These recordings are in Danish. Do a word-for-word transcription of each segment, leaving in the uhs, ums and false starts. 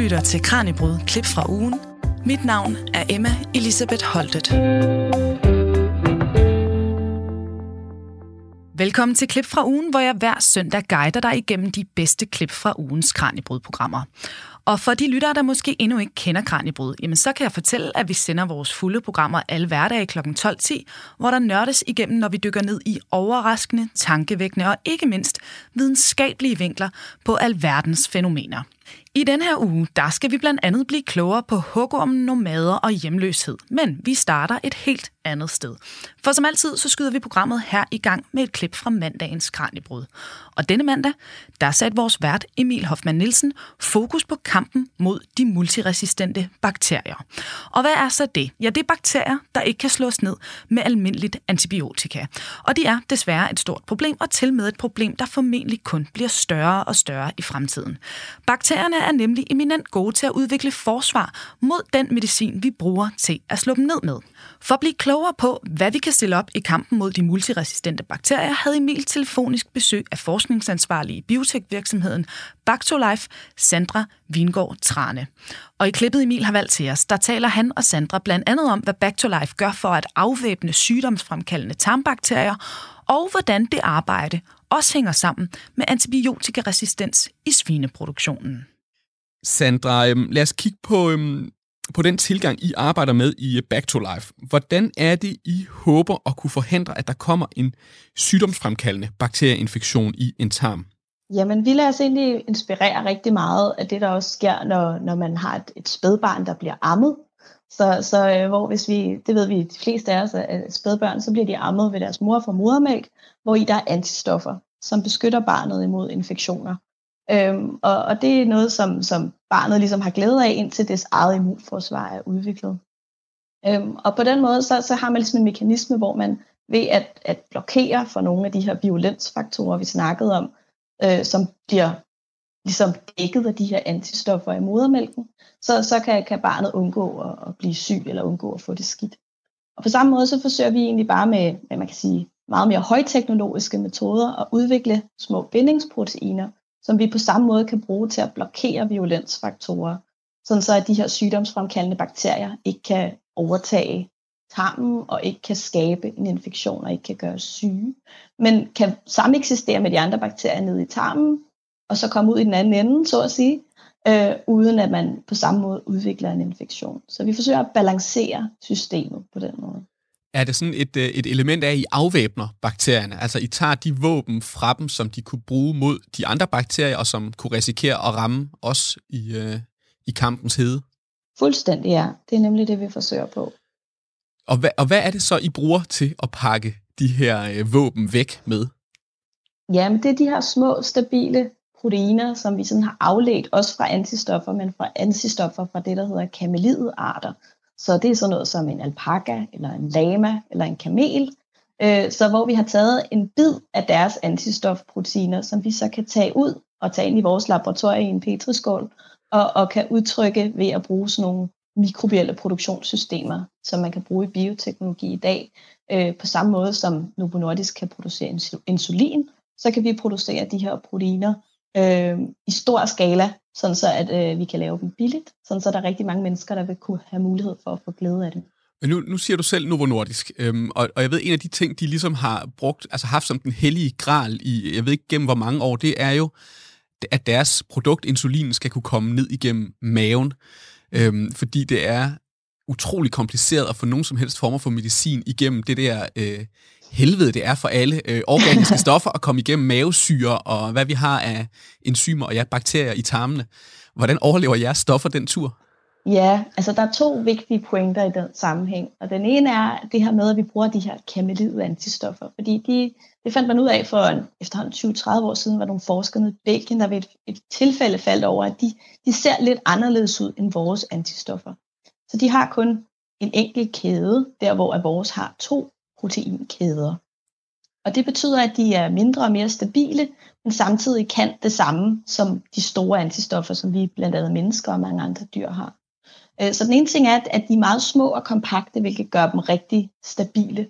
lytter til Kraniebrud, klip fra ugen. Mit navn er Emma Elisabeth Holtet. Velkommen til Klip fra ugen, hvor jeg hver søndag guider dig igennem de bedste klip fra ugens Kraniebrud-programmer. Og for de lyttere, der måske endnu ikke kender Kraniebrud, jamen så kan jeg fortælle, at vi sender vores fulde programmer alle hverdage klokken tolv ti, hvor der nørdes igennem, når vi dykker ned i overraskende, tankevækkende og ikke mindst videnskabelige vinkler på alverdens fænomener. I den her uge, der skal vi blandt andet blive klogere på hugormen, nomader og hjemløshed. Men vi starter et helt andet sted. For som altid, så skyder vi programmet her i gang med et klip fra mandagens Kraniebrud. Og denne mandag, der satte vores vært Emil Hoffmann Nielsen fokus på kampen mod de multiresistente bakterier. Og hvad er så det? Ja, det er bakterier, der ikke kan slås ned med almindeligt antibiotika. Og de er desværre et stort problem, og til med et problem, der formentlig kun bliver større og større i fremtiden. Bakterierne er nemlig eminent gode til at udvikle forsvar mod den medicin, vi bruger til at slå dem ned med. For at blive klogere på, hvad vi kan stille op i kampen mod de multiresistente bakterier, havde Emil telefonisk besøg af forskningsansvarlige i biotech-virksomheden Bactolife, Sandra Vingård Trane. Og i klippet Emil har valgt til os, der taler han og Sandra blandt andet om, hvad Bactolife gør for at afvæbne sygdomsfremkaldende tarmbakterier, og hvordan det arbejde også hænger sammen med antibiotikaresistens i svineproduktionen. Sandra, øhm, lad os kigge på, øhm, på den tilgang, I arbejder med i Bactolife. Hvordan er det, I håber at kunne forhindre, at der kommer en sygdomsfremkaldende bakterieinfektion i en tarm? Jamen, vi lader os egentlig inspirere rigtig meget af det, der også sker, når, når man har et, et spædbarn, der bliver ammet. Så, så øh, hvor hvis vi, det ved vi de fleste af os, at spædbørn, så bliver de ammet ved deres mor for modermælk, hvor i der er antistoffer, som beskytter barnet imod infektioner. Øhm, og, og det er noget, som, som barnet ligesom har glæde af, indtil dets eget immunforsvar er udviklet. Øhm, og på den måde, så, så har man ligesom en mekanisme, hvor man ved at, at blokere for nogle af de her virulensfaktorer, vi snakkede om, øh, som bliver ligesom dækket af de her antistoffer i modermælken, så, så kan, kan barnet undgå at, at blive syg eller undgå at få det skidt. Og på samme måde, så forsøger vi egentlig bare med, hvad man kan sige, meget mere højteknologiske metoder at udvikle små bindingsproteiner, som vi på samme måde kan bruge til at blokere virulensfaktorer, sådan så at de her sygdomsfremkaldende bakterier ikke kan overtage tarmen og ikke kan skabe en infektion og ikke kan gøre syge, men kan sameksistere med de andre bakterier nede i tarmen, og så komme ud i den anden ende, så at sige, øh, uden at man på samme måde udvikler en infektion. Så vi forsøger at balancere systemet på den måde. Er det sådan et, et element af, at I afvæbner bakterierne? Altså, I tager de våben fra dem, som de kunne bruge mod de andre bakterier, og som kunne risikere at ramme os i, øh, i kampens hede? Fuldstændig, ja. Det er nemlig det, vi forsøger på. Og hvad, og hvad er det så, I bruger til at pakke de her øh, våben væk med? Jamen, det er de her små, stabile proteiner, som vi sådan har afledt, også fra antistoffer, men fra antistoffer fra det, der hedder kamelidarter. Så det er sådan noget som en alpaka, eller en lama, eller en kamel. Så hvor vi har taget en bid af deres antistofproteiner, som vi så kan tage ud og tage ind i vores laboratorium i en petriskål, og, og kan udtrykke ved at bruge sådan nogle mikrobielle produktionssystemer, som man kan bruge i bioteknologi i dag. På samme måde som Novo Nordisk kan producere insulin, så kan vi producere de her proteiner øh, i stor skala, sådan så at øh, vi kan lave dem billigt, sådan så der er rigtig mange mennesker, der vil kunne have mulighed for at få glæde af det. Men nu, nu siger du selv Novo Nordisk, øhm, og, og jeg ved, en af de ting, de ligesom har brugt, altså haft som den hellige gral i, jeg ved ikke gennem hvor mange år, det er jo, at deres produkt, insulin, skal kunne komme ned igennem maven, øhm, fordi det er utrolig kompliceret at få nogen som helst former for medicin igennem det der øh, helvede, det er for alle øh, organiske stoffer at komme igennem mavesyre og hvad vi har af enzymer og ja, bakterier i tarmene. Hvordan overlever jeres stoffer den tur? Ja, altså der er to vigtige pointer i den sammenhæng. Og den ene er det her med, at vi bruger de her kamelid-antistoffer. Fordi de, det fandt man ud af for en, efterhånden tyve til tredive år siden, var nogle forskere i Belgien, der ved et, et tilfælde faldt over, at de, de ser lidt anderledes ud end vores antistoffer. Så de har kun en enkelt kæde, der hvor vores har to proteinkæder. Og det betyder, at de er mindre og mere stabile, men samtidig kan det samme som de store antistoffer, som vi blandt andet mennesker og mange andre dyr har. Så den ene ting er, at de er meget små og kompakte, hvilket gør dem rigtig stabile.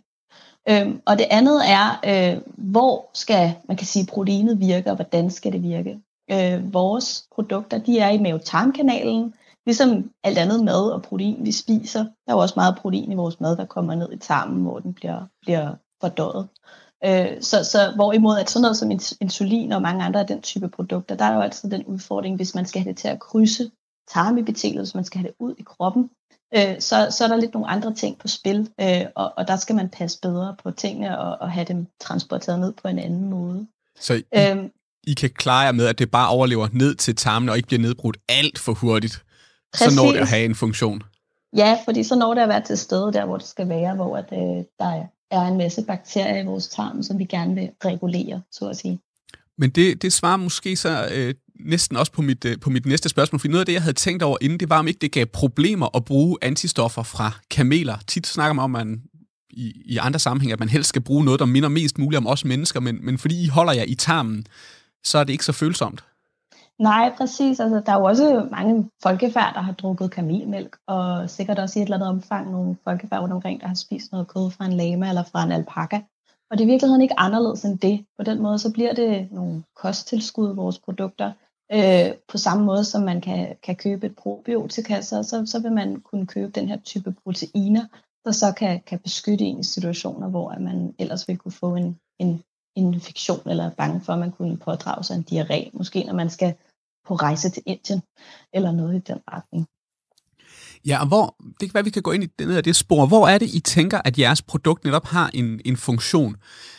Og det andet er, hvor skal man kan sige, proteinet virke, og hvordan skal det virke. Øh, vores produkter, de er i mave-tarmkanalen, ligesom alt andet mad og protein, vi spiser. Der er jo også meget protein i vores mad, der kommer ned i tarmen, hvor den bliver, bliver fordøjet. Øh, så, så hvorimod at sådan noget som insulin og mange andre af den type produkter, der er jo altid den udfordring, hvis man skal have det til at krydse tarmepitelet, hvis man skal have det ud i kroppen, øh, så, så er der lidt nogle andre ting på spil, øh, og, og der skal man passe bedre på tingene og, og have dem transporteret ned på en anden måde. Så I, øhm, I kan klare jer med, at det bare overlever ned til tarmen og ikke bliver nedbrudt alt for hurtigt, præcis. Så når det at have en funktion? Ja, fordi så når det at være til stede der, hvor det skal være, hvor at, øh, der er en masse bakterier i vores tarm, som vi gerne vil regulere, så at sige. Men det, det svarer måske så øh, næsten også på mit, øh, på mit næste spørgsmål, for noget af det, jeg havde tænkt over inden, det var, om ikke det gav problemer at bruge antistoffer fra kameler. Tit snakker man om, at man i, i andre sammenhæng, at man helst skal bruge noget, der minder mest muligt om os mennesker, men, men fordi I holder jer i tarmen, så er det ikke så følsomt. Nej, præcis. Altså, der er jo også mange folkefærd, der har drukket kamelmælk, og sikkert også i et eller andet omfang nogle folkefærd rundt omkring, der har spist noget kød fra en lama eller fra en alpaka. Og det er i virkeligheden ikke anderledes end det. På den måde, så bliver det nogle kosttilskud, vores produkter, øh, på samme måde, som man kan, kan købe et probiotika, så, så, så vil man kunne købe den her type proteiner, der så kan, kan beskytte en i situationer, hvor man ellers vil kunne få en, en infektion, eller er bange for, at man kunne pådrage sig en diarré, måske når man skal på rejse til Indien, eller noget i den retning. Ja, og hvor, det kan være, vi kan gå ind i det, af det spor. Hvor er det, I tænker, at jeres produkt netop har en, en funktion?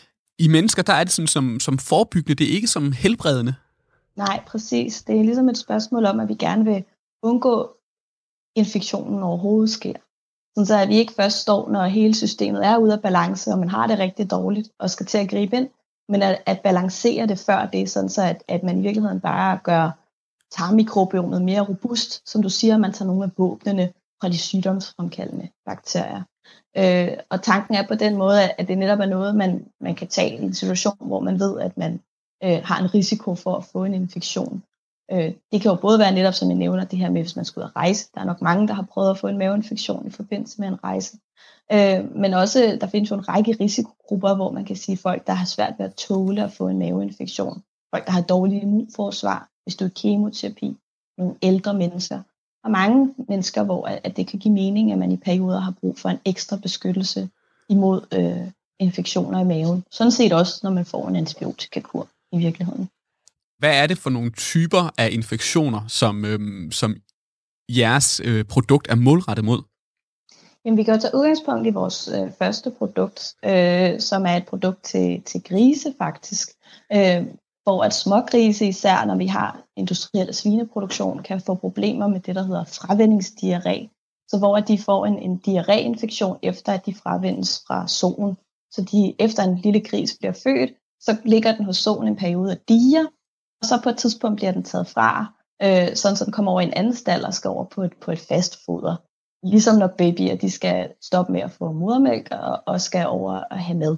I mennesker, der er det sådan som, som forebyggende, det er ikke som helbredende. Nej, præcis. Det er ligesom et spørgsmål om, at vi gerne vil undgå infektionen overhovedet sker. Sådan så at vi ikke først står, når hele systemet er ude af balance, og man har det rigtig dårligt, og skal til at gribe ind, men at, at balancere det før det, sådan så at, at man i virkeligheden bare gør tarmmikrobiomet mere robust, som du siger, man tager nogle af våbnene fra de sygdomsfremkaldende bakterier. Øh, og tanken er på den måde, at det netop er noget, man, man kan tage i en situation, hvor man ved, at man øh, har en risiko for at få en infektion. Øh, det kan jo både være netop, som jeg nævner, det her med, hvis man skal ud at rejse. Der er nok mange, der har prøvet at få en maveinfektion i forbindelse med en rejse. Øh, men også, der findes jo en række risikogrupper, hvor man kan sige folk, der har svært ved at tåle at få en maveinfektion. Folk, der har dårlig immunforsvar, hvis du er kemoterapi, nogle ældre mennesker. Og mange mennesker, hvor at det kan give mening, at man i perioder har brug for en ekstra beskyttelse imod øh, infektioner i maven. Sådan set også, når man får en antibiotikakur i virkeligheden. Hvad er det for nogle typer af infektioner, som, øhm, som jeres øh, produkt er målrettet mod? Jamen, vi kan jo tage udgangspunkt i vores øh, første produkt, øh, som er et produkt til, til grise faktisk. Øh, hvor at smågrise, især når vi har industriel svineproduktion, kan få problemer med det, der hedder fravændingsdiarré. Så hvor at de får en, en diarréinfektion, efter at de fravendes fra soen. Så de, efter en lille gris bliver født, så ligger den hos soen en periode af dier, og så på et tidspunkt bliver den taget fra, øh, sådan så den kommer over i en anden stald og skal over på et, på et fast foder. Ligesom når babyer de skal stoppe med at få modermælk og, og skal over at have mad.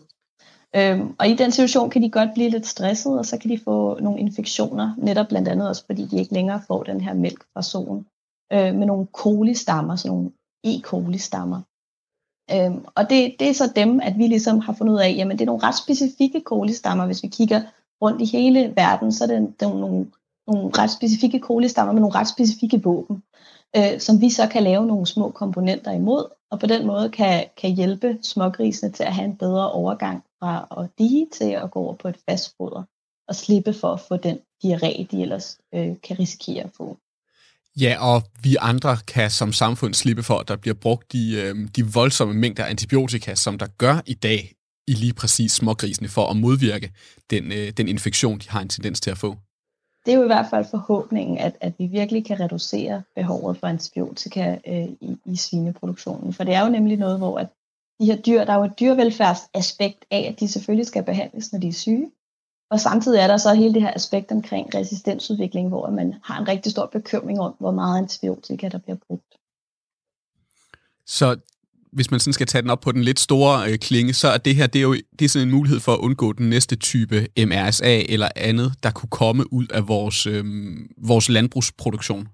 Øhm, og i den situation kan de godt blive lidt stressede, og så kan de få nogle infektioner, netop blandt andet også fordi de ikke længere får den her mælk fra soen, øh, med nogle kolistammer, sådan nogle E. coli-stammer. Øhm, og det, det er så dem, at vi ligesom har fundet ud af, jamen det er nogle ret specifikke kolistammer. Hvis vi kigger rundt i hele verden, så er det, det er nogle, nogle ret specifikke kolistammer med nogle ret specifikke våben, øh, som vi så kan lave nogle små komponenter imod, og på den måde kan, kan hjælpe smågrisene til at have en bedre overgang fra at dige til at gå over på et fast foder, og slippe for at få den diarré, de ellers øh, kan risikere at få. Ja, og vi andre kan som samfund slippe for, at der bliver brugt de, øh, de voldsomme mængder antibiotika, som der gør i dag i lige præcis smågrisene, for at modvirke den, øh, den infektion, de har en tendens til at få. Det er jo i hvert fald forhåbningen, at, at vi virkelig kan reducere behovet for antibiotika øh, i, i svineproduktionen. For det er jo nemlig noget, hvor at de her dyr, der er jo et dyrevelfærdsaspekt af, at de selvfølgelig skal behandles, når de er syge. Og samtidig er der så hele det her aspekt omkring resistensudvikling, hvor man har en rigtig stor bekymring om, hvor meget antibiotika der bliver brugt. Så hvis man sådan skal tage den op på den lidt store øh, klinge, så er det her det er jo det er sådan en mulighed for at undgå den næste type M R S A eller andet, der kunne komme ud af vores, øh, vores landbrugsproduktion.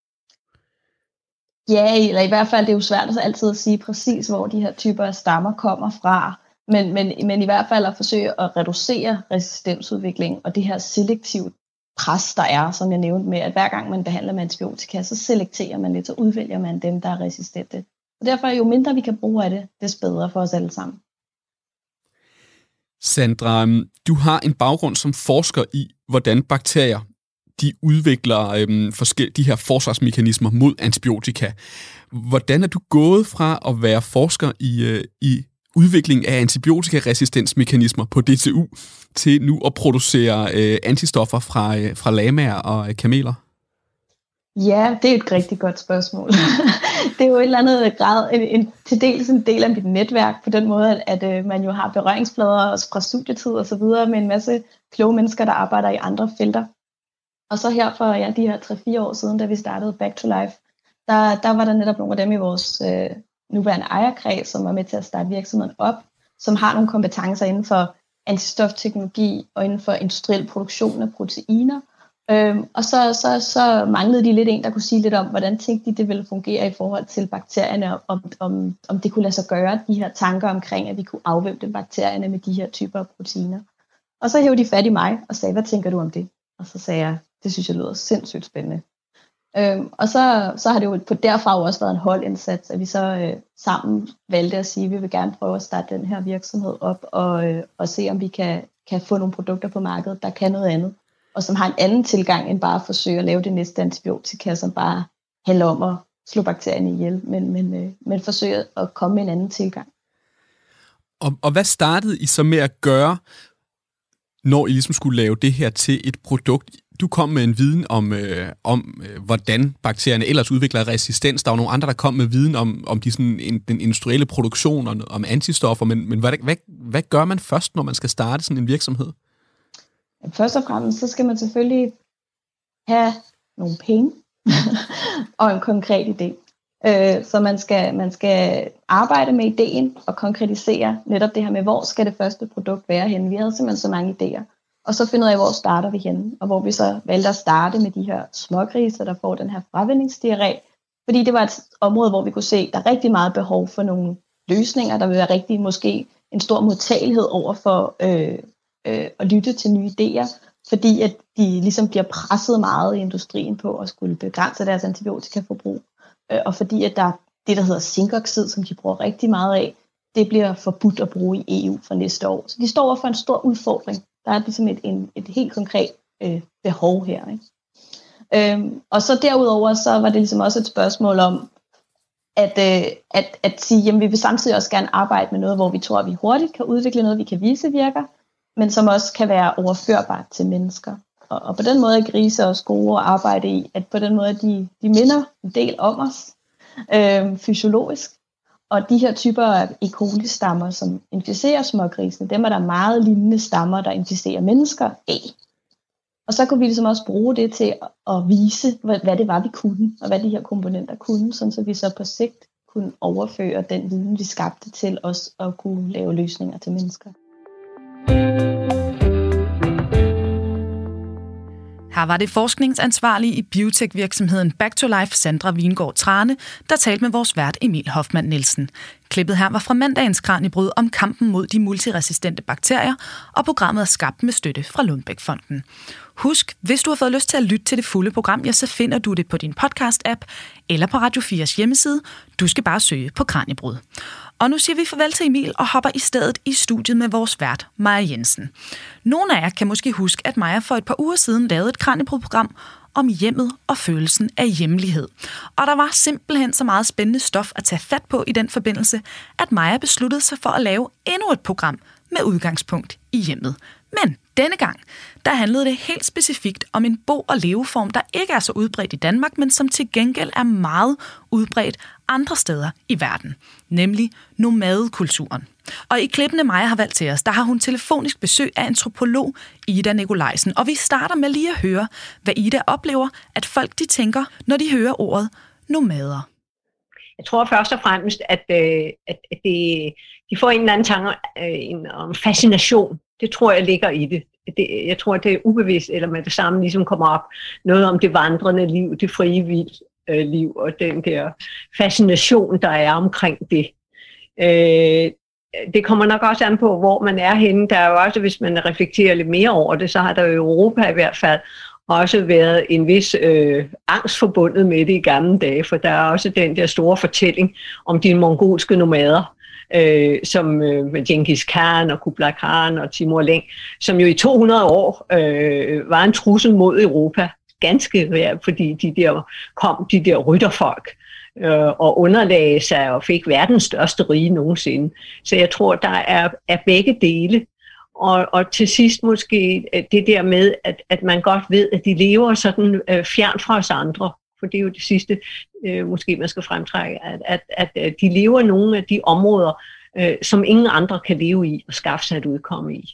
Ja, eller i hvert fald det er jo svært at altid at sige præcis, hvor de her typer af stammer kommer fra. Men, men, men i hvert fald at forsøge at reducere resistensudviklingen og det her selektivt pres, der er, som jeg nævnte med, at hver gang man behandler med antibiotika, så selekterer man lidt, så udvælger man dem, der er resistente. Og derfor jo mindre vi kan bruge af det, des bedre for os alle sammen. Sandra, du har en baggrund som forsker i, hvordan bakterier de udvikler øhm, forskel- de her forsvarsmekanismer mod antibiotika. Hvordan er du gået fra at være forsker i, øh, i udvikling af antibiotikaresistensmekanismer på D T U til nu at producere øh, antistoffer fra, øh, fra lamaer og øh, kameler? Ja, det er et rigtig godt spørgsmål. Det er jo et eller andet grad, en, en, til dels en del af mit netværk, på den måde, at, at man jo har berøringsflader fra studietid og så videre med en masse kloge mennesker, der arbejder i andre felter. Og så her for ja, de her tre fire år siden, da vi startede Back to Life, der, der var der netop nogle af dem i vores øh, nuværende ejerkreds, som var med til at starte virksomheden op, som har nogle kompetencer inden for antistofteknologi og inden for industriel produktion af proteiner. Øhm, og så, så, så manglede de lidt en, der kunne sige lidt om, hvordan tænkte de, det ville fungere i forhold til bakterierne, og om, om, om det kunne lade sig gøre, de her tanker omkring, at vi kunne afvæbne bakterierne med de her typer af proteiner. Og så hævde de fat i mig og sagde, hvad tænker du om det? Og så sagde jeg, det synes jeg lyder sindssygt spændende. Øhm, og så, så har det jo på derfra jo også været en holdindsats, at vi så øh, sammen valgte at sige, at vi vil gerne prøve at starte den her virksomhed op, og, øh, og se om vi kan, kan få nogle produkter på markedet, der kan noget andet, og som har en anden tilgang end bare at forsøge at lave det næste antibiotika, som bare handler om at slå bakterierne ihjel, men, men, øh, men forsøge at komme med en anden tilgang. Og, og hvad startede I så med at gøre, når I ligesom skulle lave det her til et produkt? Du kom med en viden om, øh, om øh, hvordan bakterierne ellers udvikler resistens. Der var nogle andre, der kom med viden om, om de, sådan, en, den industrielle produktion og om antistoffer. Men, men hvad, hvad, hvad gør man først, når man skal starte sådan en virksomhed? Først og fremmest, så skal man selvfølgelig have nogle penge og en konkret idé. Øh, så man skal, man skal arbejde med ideen og konkretisere netop det her med, hvor skal det første produkt være henne. Vi havde simpelthen så mange idéer. Og så finde ud af, hvor starter vi henne. Og hvor vi så valgte at starte med de her smågriser, der får den her fravændingsdiarré. Fordi det var et område, hvor vi kunne se, at der er rigtig meget behov for nogle løsninger. Der vil være rigtig måske en stor modtagelighed over for øh, øh, at lytte til nye idéer. Fordi at de ligesom bliver presset meget i industrien på at skulle begrænse deres antibiotikaforbrug. Øh, og fordi at der er det, der hedder zinkoxid, som de bruger rigtig meget af, det bliver forbudt at bruge i E U for næste år. Så de står over for en stor udfordring. Der er ligesom et, en, et helt konkret øh, behov her. Ikke? Øhm, og så derudover, så var det ligesom også et spørgsmål om, at, øh, at, at sige, jamen vi vil samtidig også gerne arbejde med noget, hvor vi tror, at vi hurtigt kan udvikle noget, vi kan vise virker, men som også kan være overførbart til mennesker. Og, og på den måde er grise også gode at arbejde i, at på den måde, de, de minder en del om os, øh, fysiologisk. Og de her typer af E. coli-stammer, som inficerer smågrisene, dem er der meget lignende stammer, der inficerer mennesker af. Og så kunne vi ligesom også bruge det til at vise, hvad det var, vi kunne, og hvad de her komponenter kunne, sådan så vi så på sigt kunne overføre den viden, vi skabte til os at kunne lave løsninger til mennesker. Her var det forskningsansvarlige i biotech-virksomheden Back to Life, Sandra Vingård Trane, der talte med vores vært Emil Hoffmann Nielsen. Klippet her var fra mandagens Kraniebrud om kampen mod de multiresistente bakterier, og programmet er skabt med støtte fra Lundbeck-fonden. Husk, hvis du har fået lyst til at lytte til det fulde program, ja, så finder du det på din podcast-app eller på Radio fires hjemmeside. Du skal bare søge på Kraniebrud. Og nu siger vi farvel til Emil og hopper i stedet i studiet med vores vært, Maja Jensen. Nogle af jer kan måske huske, at Maja for et par uger siden lavede et Kraniebrud-program om hjemmet og følelsen af hjemlighed. Og der var simpelthen så meget spændende stof at tage fat på i den forbindelse, at Maja besluttede sig for at lave endnu et program med udgangspunkt i hjemmet. Men denne gang, der handlede det helt specifikt om en bo- og leveform, der ikke er så udbredt i Danmark, men som til gengæld er meget udbredt andre steder i verden, nemlig nomadekulturen. Og i klippene Maja har valgt til os, der har hun telefonisk besøg af antropolog Ida Nikolajsen, og vi starter med lige at høre, hvad Ida oplever, at folk de tænker, når de hører ordet nomader. Jeg tror først og fremmest, at, øh, at, at det, de får en eller anden tanke øh, om fascination. Det tror jeg ligger i det. det. Jeg tror, det er ubevidst, eller med det samme ligesom kommer op noget om det vandrende liv, det frie vild øh, liv, og den der fascination, der er omkring det. Øh, det kommer nok også an på, hvor man er henne. Der er jo også, hvis man reflekterer lidt mere over det, så har der jo Europa i hvert fald også været en vis øh, angst forbundet med det i gamle dage, for der er også den der store fortælling om de mongolske nomader, øh, som øh, med Genghis Khan og Kublai Khan og Timur Lenk, som jo i to hundrede år øh, var en trussel mod Europa, ganske værd, fordi de der kom de der rytterfolk øh, og underlagde sig og fik verdens største rige nogensinde. Så jeg tror, der er, er begge dele. Og, og til sidst måske det der med, at, at man godt ved, at de lever sådan øh, fjern fra os andre. For det er jo det sidste, øh, måske man skal fremtrække, at, at, at, at de lever nogle af de områder, øh, som ingen andre kan leve i og skaffe sig et udkomme i.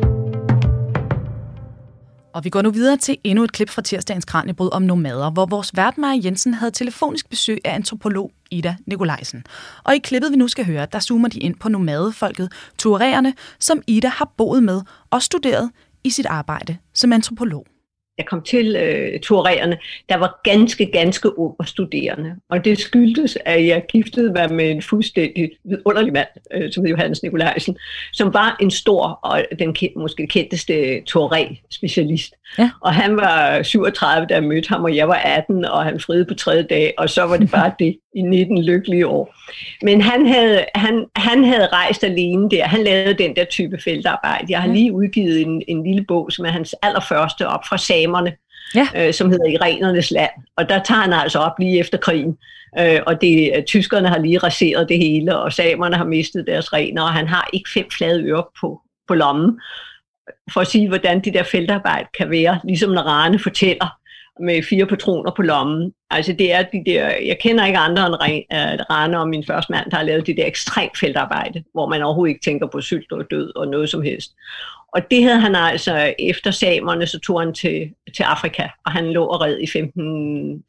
Og vi går nu videre til endnu et klip fra tirsdagens Kraniebrud om nomader, hvor vores vært Maja Jensen havde telefonisk besøg af antropolog Ida Nikolajsen. Og i klippet, vi nu skal høre, der zoomer de ind på nomadefolket, tuaregerne, som Ida har boet med og studeret i sit arbejde som antropolog. Jeg kom til øh, tuaregerne, der var ganske, ganske ung og studerende. Og det skyldtes, at jeg giftede mig med en fuldstændig vidunderlig mand, øh, som hed Johannes Nikolajsen, som var en stor og den kendt, måske kendteste tuareg-specialist. Ja. Og han var syvogtredive, da jeg mødte ham, og jeg var atten, og han friede på tredje dag, og så var det bare det i nitten lykkelige år. Men han havde, han, han havde rejst alene der. Han lavede den der type feltarbejde. Jeg har lige udgivet en, en lille bog, som er hans allerførste op fra samerne, ja. øh, som hedder Irenernes land. Og der tager han altså op lige efter krigen. Øh, og det, tyskerne har lige raseret det hele, og samerne har mistet deres rener, og han har ikke fem flade ører på, på lommen, for at sige, hvordan det der feltarbejde kan være, ligesom når Rane fortæller, med fire patroner på lommen. Altså det er de der, jeg kender ikke andre end Rane og min første mand, der har lavet det der ekstremt feltarbejde, hvor man overhovedet ikke tænker på sylt og død og noget som helst. Og det havde han altså, efter samerne, så tog han til, til Afrika, og han lå og red i femten,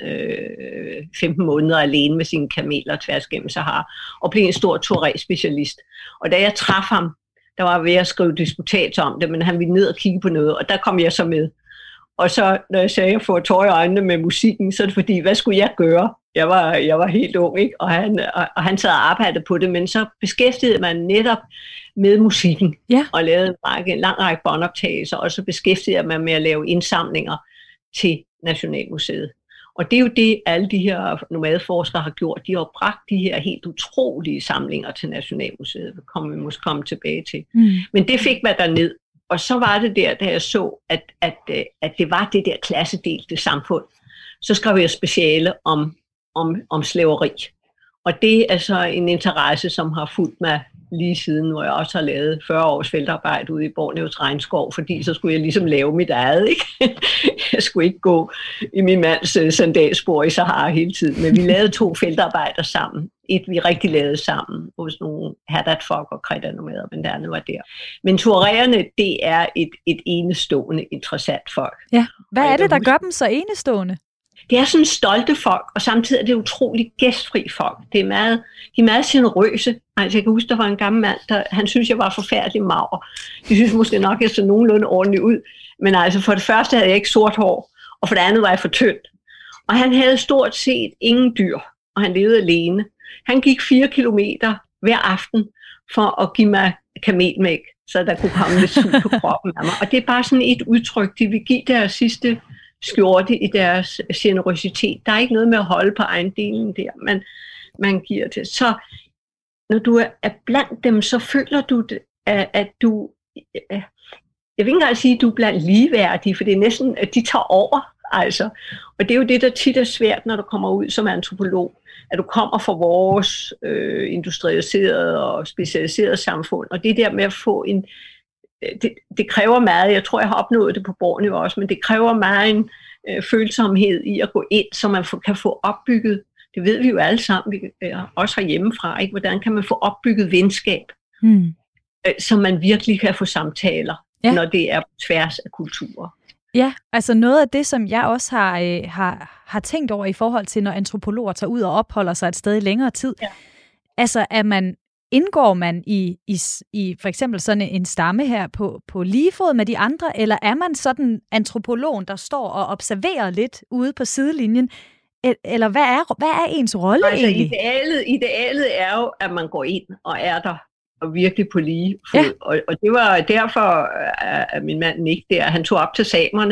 øh, femten måneder alene med sine kameler tværs gennem Sahara, og blev en stor tuareg-specialist. Og da jeg traf ham, der var jeg ved at skrive disputats om det, men han ville ned og kigge på noget, og der kom jeg så med. Og så, når jeg sagde, at jeg får tårer i øjnene med musikken, så er det fordi, hvad skulle jeg gøre? Jeg var, jeg var helt ung, ikke? Og, han, og, og han sad og arbejdede på det, men så beskæftigede man netop med musikken, ja. Og lavede en, række, en lang række båndoptagelser, og så beskæftigede man med at lave indsamlinger til Nationalmuseet. Og det er jo det, alle de her nomadeforskere har gjort. De har bragt de her helt utrolige samlinger til Nationalmuseet. Det kommer vi måske komme tilbage til. Mm. Men det fik man derned. Og så var det der, da jeg så, at, at, at det var det der klassedelte samfund. Så skrev jeg speciale om, om, om slaveri. Og det er altså en interesse, som har fulgt mig lige siden, hvor jeg også har lavet fyrre års feltarbejde ude i Borneos regnskov, fordi så skulle jeg ligesom lave mit eget, ikke? Jeg skulle ikke gå i min mands sandalspor i Sahara hele tiden, men vi lavede to feltarbejder sammen. Et, vi rigtig lavede sammen hos nogle Haddad-folk og Kreta-nomader, men der var der. Men tuaregerne, det er et, et enestående, interessant folk. Ja. Hvad er det, der gør dem så enestående? Det er sådan stolte folk, og samtidig er det utroligt gæstfri folk. Det er meget, de er meget generøse. Altså, jeg kan huske, der var en gammel mand, der, han synes, jeg var forfærdelig mager. De synes måske nok, jeg så nogenlunde ordentligt ud. Men altså, for det første havde jeg ikke sort hår, og for det andet var jeg for tynd. Og han havde stort set ingen dyr, og han levede alene. Han gik fire kilometer hver aften for at give mig kamelmælk, så der kunne komme lidt sug på kroppen af mig. Og det er bare sådan et udtryk, de vil give deres sidste skjorte i deres generøsitet. Der er ikke noget med at holde på ejendelen der, men man giver det. Så når du er blandt dem, så føler du, at du, jeg vil ikke engang sige, at du er blandt ligeværdige, for det er næsten, at de tager over. Altså. Og det er jo det, der tit er svært, når du kommer ud som antropolog, at du kommer fra vores øh, industrialiserede og specialiserede samfund, og det der med at få en Det, det kræver meget, jeg tror, jeg har opnået det på Borneo også, men det kræver meget en øh, følsomhed i at gå ind, så man for, kan få opbygget, det ved vi jo alle sammen, vi, øh, også herhjemmefra, ikke? Hvordan kan man få opbygget venskab, hmm. øh, så man virkelig kan få samtaler, ja. Når det er på tværs af kulturer. Ja, altså noget af det, som jeg også har, øh, har, har tænkt over i forhold til, når antropologer tager ud og opholder sig et sted i længere tid, ja. Altså er man Indgår man i, i, i for eksempel sådan en stamme her på, på lige fod med de andre, eller er man sådan antropologen, der står og observerer lidt ude på sidelinjen? Eller hvad er, hvad er ens rolle altså, egentlig? Idealet, idealet er jo, at man går ind og er der, og virkelig på lige fod. Ja. Og, og det var derfor, at min mand Nick der, han tog op til samerne,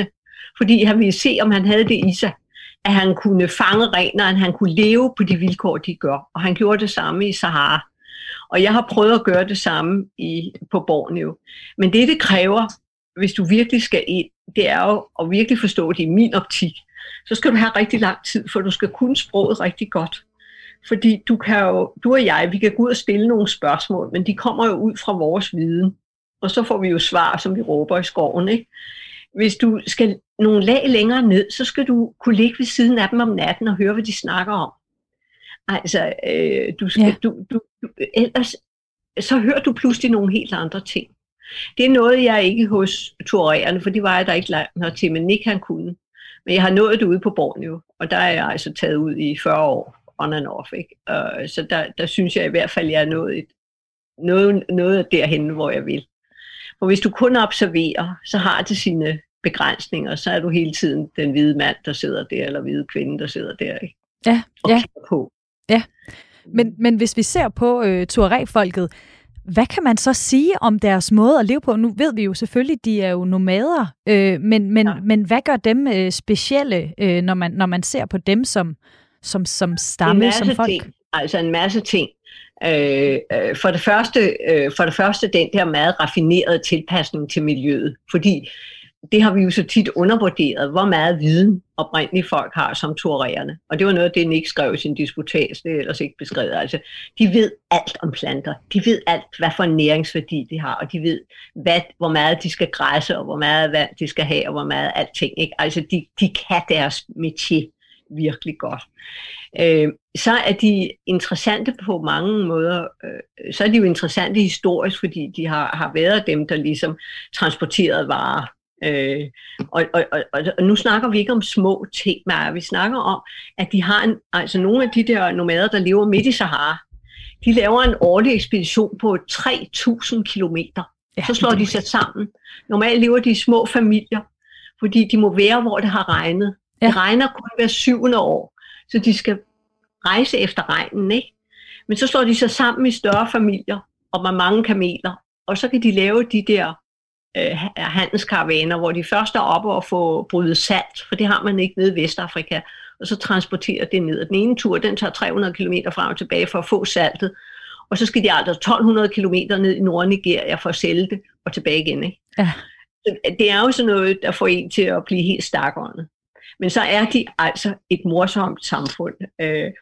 fordi han ville se, om han havde det i sig, at han kunne fange rener, at han kunne leve på de vilkår, de gør. Og han gjorde det samme i Sahara. Og jeg har prøvet at gøre det samme i, på Borneo. Men det, det kræver, hvis du virkelig skal ind, det er jo at virkelig forstå det i min optik. Så skal du have rigtig lang tid, for du skal kunne sproget rigtig godt. Fordi du, kan jo, du og jeg, vi kan gå ud og stille nogle spørgsmål, men de kommer jo ud fra vores viden. Og så får vi jo svar, som vi råber i skoven, ikke? Hvis du skal nogle lag længere ned, så skal du kunne ligge ved siden af dem om natten og høre, hvad de snakker om. Altså, øh, du skal, ja. du, du, du, ellers så hører du pludselig nogle helt andre ting. Det er noget, jeg ikke hos tuaregerne, for de var jeg der ikke langt til, men Nick han kunne. Men jeg har nået det ude på Borneo, og der er jeg altså taget ud i fyrre år, on and off, ikke? Uh, så der, der synes jeg i hvert fald, jeg er nået, et, noget, noget derhen, hvor jeg vil. For hvis du kun observerer, så har det sine begrænsninger, så er du hele tiden den hvide mand, der sidder der, eller hvide kvinde, der sidder der, ikke? Ja, og ja. på. Ja. Men, men hvis vi ser på øh, Tuareg-folket, hvad kan man så sige om deres måde at leve på? Nu ved vi jo selvfølgelig, de er jo nomader, øh, men, men, ja. men hvad gør dem øh, specielle, øh, når, man, når man ser på dem som, som, som stamme, som folk? Ting. Altså en masse ting. Øh, øh, for, det første, øh, for det første den der meget raffinerede tilpasning til miljøet, fordi det har vi jo så tit undervurderet, hvor meget viden oprindelige folk har som tuaregerne. Og det var noget af det, Nick skrev i sin disputats, det er ellers ikke beskrevet. Altså, de ved alt om planter, de ved alt, hvad for en næringsværdi de har, og de ved, hvad, hvor meget de skal græsse, og hvor meget vand de skal have, og hvor meget alting. Ikke? Altså, de, de kan deres métier virkelig godt. Øh, så er de interessante på mange måder, øh, så er de jo interessante historisk, fordi de har, har været dem, der ligesom transporterede varer. Øh, og, og, og, og nu snakker vi ikke om små ting, men vi snakker om, at de har en, altså nogle af de der nomader, der lever midt i Sahara, de laver en årlig ekspedition på tre tusind kilometer. Ja, så slår de sig sammen. Normalt lever de i små familier, fordi de må være, hvor det har regnet. Ja. Det regner kun hver syvende år, så de skal rejse efter regnen, ikke? Men så slår de sig sammen i større familier, og med mange kameler, og så kan de lave de der øh, handelskaravaner, hvor de først er oppe og få brydet salt, for det har man ikke nede i Vestafrika, og så transporterer det ned. Den ene tur, den tager tre hundrede kilometer frem og tilbage for at få saltet, og så skal de altså tolv hundrede kilometer ned i Nordnigeria for at sælge det, og tilbage igen, ikke? Ja. Det er jo sådan noget, der får en til at blive helt stakåndet. Men så er de altså et morsomt samfund. Øh,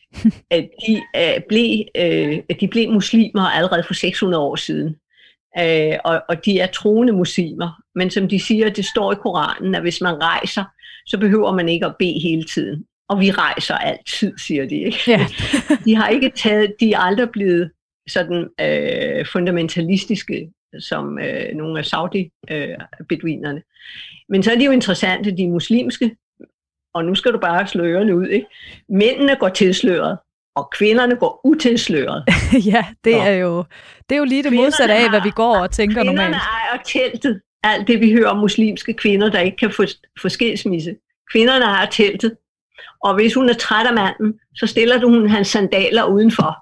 at de, øh, blev, øh, at de blev muslimer allerede for seks hundrede år siden. Øh, og, og de er troende muslimer. Men som de siger, det står i Koranen, at hvis man rejser, så behøver man ikke at bede hele tiden. Og vi rejser altid, siger de. Ikke? Ja. De har ikke taget, de er aldrig blevet sådan øh, fundamentalistiske, som øh, nogle af Saudi-beduinerne. Øh, Men så er de jo interessante, de muslimske. Og nu skal du bare slå ørerne ud, ikke? Mændene går tilsløret, og kvinderne går utilsløret. Ja, det er, jo, det er jo lige det modsatte af, hvad vi går og tænker kvinderne normalt. Kvinderne ejer teltet. Alt det, vi hører om muslimske kvinder, der ikke kan få, få skilsmisse. Kvinderne ejer teltet. Og hvis hun er træt af manden, så stiller du hun hans sandaler udenfor.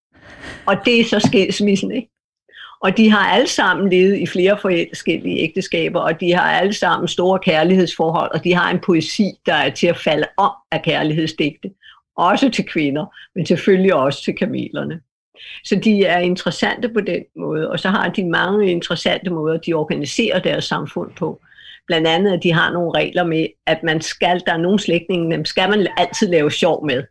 Og det er så skilsmissen, ikke? Og de har alle sammen levet i flere forskellige ægteskaber, og de har alle sammen store kærlighedsforhold, og de har en poesi, der er til at falde om af kærlighedsdigte. Også til kvinder, men selvfølgelig også til kamelerne. Så de er interessante på den måde, og så har de mange interessante måder, de organiserer deres samfund på. Blandt andet, at de har nogle regler med, at man skal, der er nogle slægtninge, dem skal man altid lave sjov med.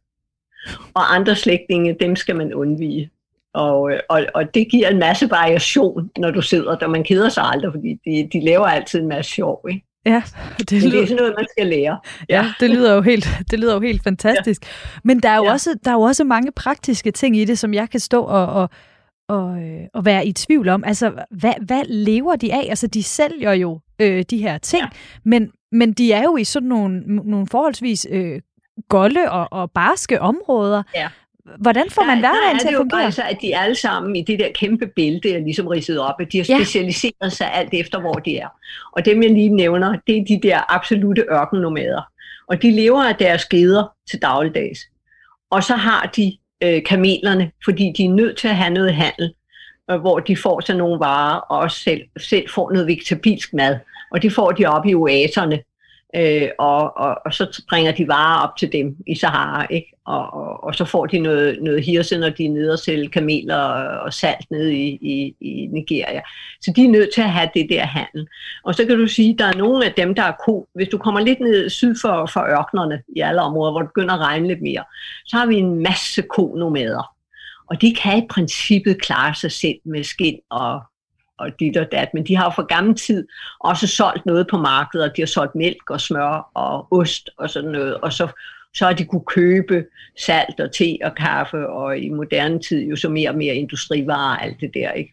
Og andre slægtninge, dem skal man undvige. Og, og, og det giver en masse variation, når du sidder der. Man keder sig aldrig, fordi de, de laver altid en masse sjov, ikke? Ja, det, lyder... det er sådan noget, man skal lære. Ja, ja det, lyder jo helt, det lyder jo helt fantastisk. Ja. Men der er, jo ja. også, der er jo også mange praktiske ting i det, som jeg kan stå og, og, og, og være i tvivl om. Altså, hvad, hvad lever de af? Altså, de sælger jo øh, de her ting, ja. men, men de er jo i sådan nogle, nogle forholdsvis øh, golde og, og barske områder. Ja. Hvordan får man hverdagen til at fungere? Der er det jo altså, at de alle sammen i det der kæmpe bælte, jeg ligesom ridset op, at de har specialiseret ja. sig alt efter, hvor de er. Og dem, jeg lige nævner, det er de der absolute ørkennomader. Og de lever af deres geder til dagligdags. Og så har de øh, kamelerne, fordi de er nødt til at have noget handel, øh, hvor de får sig nogle varer, og også selv, selv får noget vegetabilsk mad. Og det får de op i oaserne, Øh, og, og, og så bringer de varer op til dem i Sahara, ikke? Og, og, og så får de noget, noget hirse, når de er nede og sælge kameler og, og salt nede i, i, i Nigeria. Så de er nødt til at have det der handel. Og så kan du sige, at der er nogle af dem, der er ko. Hvis du kommer lidt ned syd for, for ørkenerne i alle områder, hvor det begynder at regne lidt mere, så har vi en masse konomader. Og de kan i princippet klare sig selv med skind og og dit og dat, men de har jo for gammel tid også solgt noget på markedet, og de har solgt mælk og smør og ost og sådan noget, og så, så har de kunne købe salt og te og kaffe, og i moderne tid jo så mere og mere industrivarer og alt det der, ikke?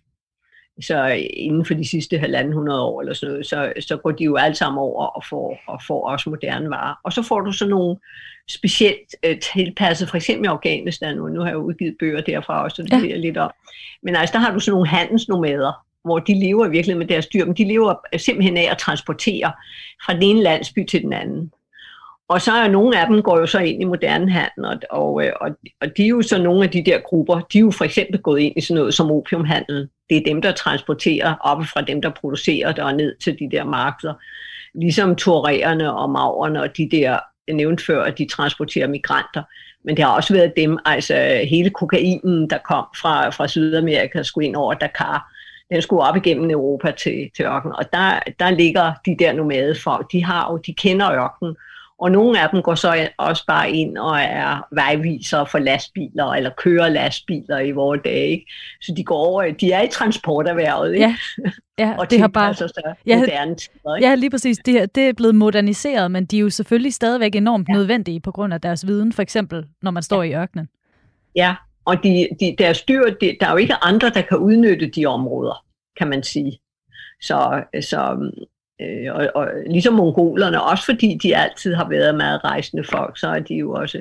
Så inden for de sidste halvanden hundrede år eller sådan noget, så, så går de jo alle sammen over og får, og får også moderne varer. Og så får du så nogle specielt øh, tilpasset, for eksempel i Afghanistan, og nu har jeg jo udgivet bøger derfra også, så det bliver ja. lidt op. Men altså, der har du sådan nogle handelsnomader, hvor de lever virkelig med deres dyr, men de lever simpelthen af at transportere fra den ene landsby til den anden. Og så er nogle af dem går jo så ind i moderne handel, og, og, og, og de er jo så nogle af de der grupper, de er jo for eksempel gået ind i sådan noget som opiumhandel. Det er dem, der transporterer op fra dem, der producerer det og ned til de der markeder. Ligesom tuaregerne og maurerne og de der, jeg nævnte før, at de transporterer migranter. Men det har også været dem, altså hele kokainen, der kom fra, fra Sydamerika, skulle ind over Dakar. Den skulle op igennem Europa til, til ørkenen, og der, der ligger de der nomadefolk, de har jo, de kender ørkenen, og nogle af dem går så også bare ind og er vejvisere for lastbiler, eller kører lastbiler i vores dage, ikke? Så de går over, de er i transporterhvervet, ikke? Ja, ja og det har bare så ja, moderne tider, ikke? Ja, lige præcis. Det, det er blevet moderniseret, men de er jo selvfølgelig stadigvæk enormt ja. nødvendige på grund af deres viden, for eksempel når man står ja. i ørkenen. Ja. Og de, de, deres dyr, de, der er jo ikke andre, der kan udnytte de områder, kan man sige. Så, så øh, og, og ligesom mongolerne, også fordi de altid har været meget rejsende folk, så er de jo også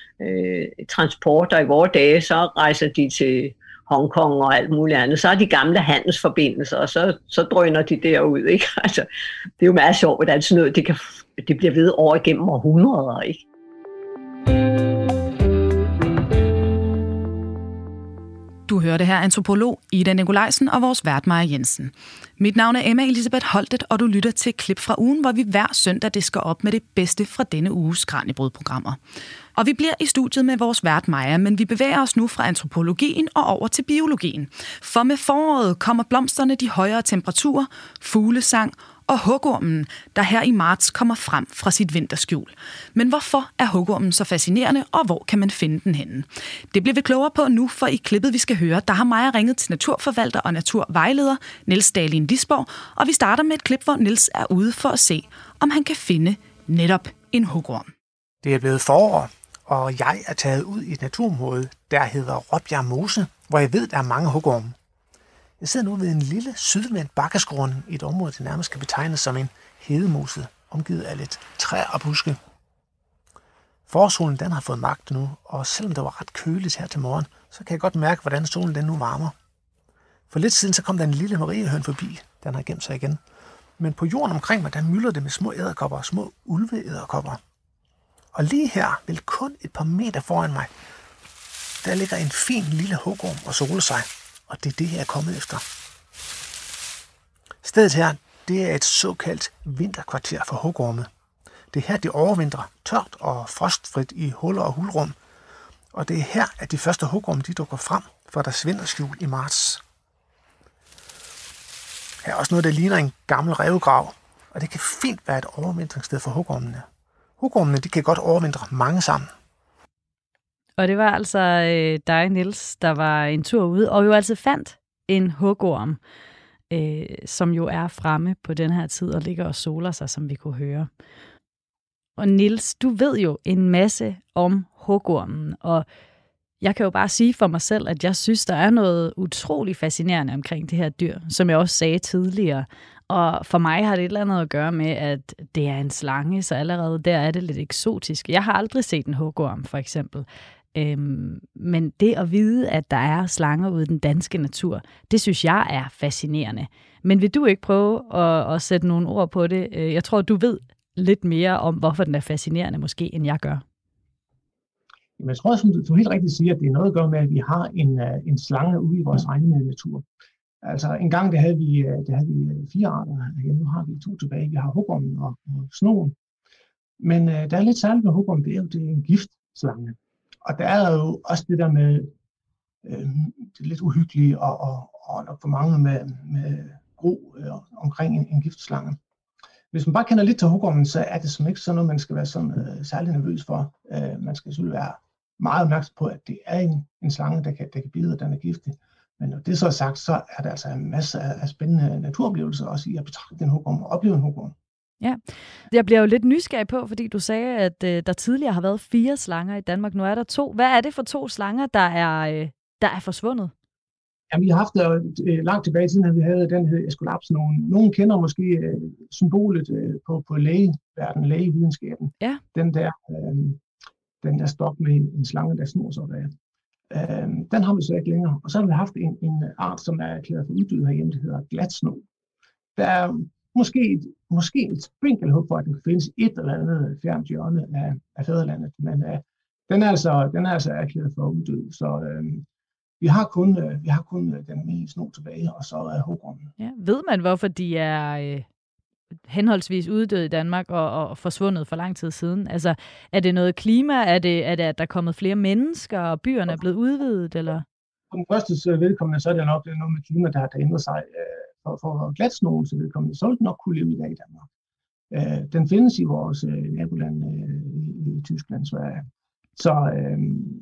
øh, transporter i vores dage, så rejser de til Hongkong og alt muligt andet. Så er de gamle handelsforbindelser, og så, så drøner de derud, ikke? Altså, det er jo meget sjovt, hvordan sådan noget, det, kan, det bliver ved over igennem århundreder, ikke? Du hørte her antropolog Ida Nikolajsen og vores vært Maja Jensen. Mit navn er Emma Elisabeth Holtet, og du lytter til et klip fra ugen, hvor vi hver søndag disker op med det bedste fra denne uges Kraniebrud-programmer. Og vi bliver i studiet med vores vært Maja, men vi bevæger os nu fra antropologien og over til biologien. For med foråret kommer blomsterne, de højere temperaturer, fuglesang og hugormen, der her i marts kommer frem fra sit vinterskjul. Men hvorfor er hugormen så fascinerende, og hvor kan man finde den henne? Det bliver vi klogere på nu, for i klippet, vi skal høre, der har Maja ringet til naturforvalter og naturvejleder Niels Dahlin Lisborg, og vi starter med et klip, hvor Niels er ude for at se, om han kan finde netop en hugorm. Det er blevet forår, og jeg er taget ud i et naturområde, der hedder Råbjerg Mose, hvor jeg ved, der er mange hugorme. Jeg sidder nu ved en lille sydvendt bakkeskråning i et område, der nærmest kan betegnes som en hedemose, omgivet af lidt træer og buske. Forårssolen den har fået magt nu, og selvom det var ret køligt her til morgen, så kan jeg godt mærke, hvordan solen den nu varmer. For lidt siden så kom der en lille mariehøn forbi, den har gemt sig igen. Men på jorden omkring mig, der myldrer det med små edderkopper og små ulveedderkopper. Og lige her, vel kun et par meter foran mig, der ligger en fin lille hugorm og soler sig. Og det er det, jeg er kommet efter. Stedet her, det er et såkaldt vinterkvarter for hugorme. Det er her, de overvintrer tørt og frostfrit i huller og hulrum. Og det er her, at de første hugorme, de dukker frem fra deres vinterskjul i marts. Her er også noget, der ligner en gammel rævegrav, og det kan fint være et overvintringssted for hugormene. Hugormene, de kan godt overvintre mange sammen. Og det var altså øh, dig, Niels, der var en tur ude, og jo altså fandt en hugorm, øh, som jo er fremme på den her tid og ligger og soler sig, som vi kunne høre. Og Niels, du ved jo en masse om hugormen, og jeg kan jo bare sige for mig selv, at jeg synes, der er noget utrolig fascinerende omkring det her dyr, som jeg også sagde tidligere. Og for mig har det et eller andet at gøre med, at det er en slange, så allerede der er det lidt eksotisk. Jeg har aldrig set en hugorm, for eksempel. Øhm, men det at vide, at der er slanger ude i den danske natur, det synes jeg er fascinerende. Men vil du ikke prøve at, at sætte nogle ord på det? Jeg tror, du ved lidt mere om, hvorfor den er fascinerende måske, end jeg gør. Jamen, jeg tror, som du, du helt rigtigt siger, at det er noget at gøre med, at vi har en, en slange ude i vores egen natur. Altså en gang der havde vi, der havde vi fire arter, nu har vi to tilbage. Vi har hugormen og, og snogen. Men øh, der er lidt særligt med hugorm, det er jo det er en giftslange. Og der er jo også det der med øh, det lidt uhyggelige og, og, og nok for mange med, med gro øh, omkring en, en giftslange. Hvis man bare kender lidt til hugormen, så er det som ikke sådan noget, man skal være sådan, øh, særlig nervøs for. Øh, man skal selvfølgelig være meget opmærksom på, at det er en, en slange, der kan, der kan bide, og den er giftig. Men når det så er sagt, så er der altså en masse af, af spændende naturoplevelser også i at betragte en hugorm og opleve en hugorm. Ja, jeg bliver jo lidt nysgerrig på, fordi du sagde, at øh, der tidligere har været fire slanger i Danmark. Nu er der to. Hvad er det for to slanger, der er, øh, der er forsvundet? Ja, vi har haft det øh, langt tilbage siden, at vi havde den her Æsculaps. Nogen, nogen kender måske øh, symbolet øh, på, på lægeverdenen, lægevidenskaben. Ja. Den der, øh, den der stok med en, en slange, der snor sig af. Øh, den har vi så ikke længere. Og så har vi haft en, en art, som er erklæret for uddød herhjemme, det hedder glatsno. Der er måske, måske et spinkel håb for, at den kan findes et eller andet fjernt hjørne af, af fædrelandet. Men øh, den, er altså, den er altså erklæret for uddød. Så øh, vi har kun, øh, vi har kun øh, den almindelige sno tilbage, og så er hugormen. Ja. Ved man, hvorfor de er øh, henholdsvis uddøde i Danmark og, og forsvundet for lang tid siden? Altså, er det noget klima? Er det, er det, at der er kommet flere mennesker, og byerne er blevet udvidet? Eller? På den første vedkommende, så er det nok noget med klima, der har ændret sig. For, for glatsnogen, så vedkommende, så vil den nok kunne leve i dag i Danmark. Øh, den findes i vores øh, naboland øh, i, i Tyskland, Sverige. Så øh,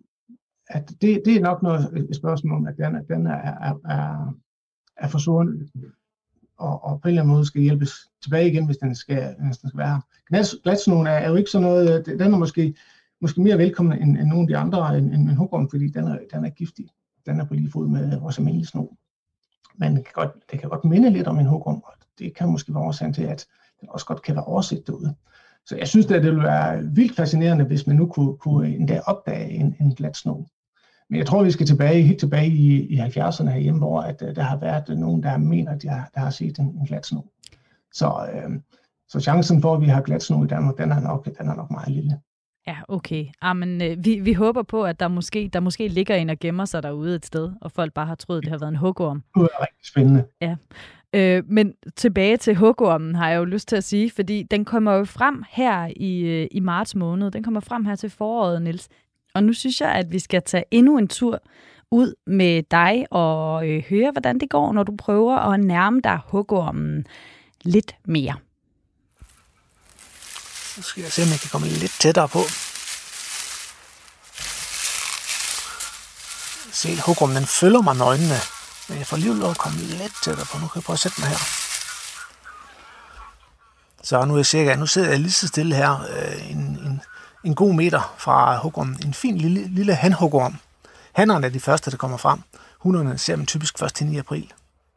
at det, det er nok noget et spørgsmål om, at den, at den er, er, er, er forsvundet, og, og på en eller anden måde skal hjælpes tilbage igen, hvis den skal, hvis den skal være her. Glatsnogen er, er jo ikke sådan noget, den er måske, måske mere velkommen end, end nogle af de andre, end, end hugorm, fordi den er, den er giftig. Den er på lige fod med vores almindelige sno. Men det kan, godt, det kan godt minde lidt om en hugorm, og det kan måske være årsagen til, at den også godt kan være overset derude. Så jeg synes, at det ville være vildt fascinerende, hvis man nu kunne, kunne endda opdage en, en glatsno. Men jeg tror, vi skal tilbage, helt tilbage i, i halvfjerdserne herhjemme, hvor at, der har været nogen, der mener, at de har, der har set en, en glatsno. Så, øh, så chancen for, at vi har glatsno i Danmark, den er nok, den er nok meget lille. Ja, okay. Amen, øh, vi, vi håber på, at der måske, der måske ligger en og gemmer sig derude et sted, og folk bare har troet, at det har været en hugorm. Det er rigtig spændende. Ja. Øh, men tilbage til hugormen har jeg jo lyst til at sige, fordi den kommer jo frem her i, i marts måned. Den kommer frem her til foråret, Niels. Og nu synes jeg, at vi skal tage endnu en tur ud med dig og øh, høre, hvordan det går, når du prøver at nærme dig hugormen lidt mere. Nu skal jeg se, om jeg kan komme lidt tættere på. Se, hugormen den følger mig med øjnene, men jeg får lige lov at komme lidt tættere på. Nu kan jeg prøve at sætte mig her. Så nu er jeg cirka, nu sidder jeg lige så stille her, øh, en, en, en god meter fra hugormen. En fin lille, lille hanhugorm. Hannerne er de første, der kommer frem. Hunderne ser man typisk først til niende april.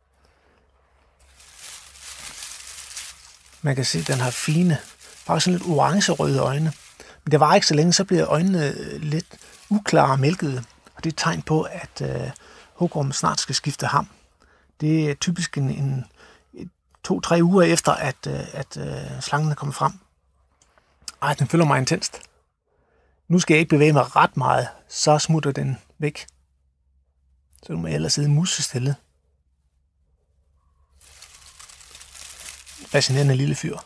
Man kan se, at den har fine, faktisk sådan lidt orange-røde øjne. Men det var ikke så længe, så bliver øjnene lidt uklare og mælkede. Og det er et tegn på, at øh, hugormen snart skal skifte ham. Det er typisk en, en to-tre uger efter, at, øh, at øh, slangen er kommet frem. Ej, den følger mig intenst. Nu skal jeg ikke bevæge mig ret meget, så smutter den væk. Så nu må jeg ellers sidde musestille. Fascinerende lille fyr.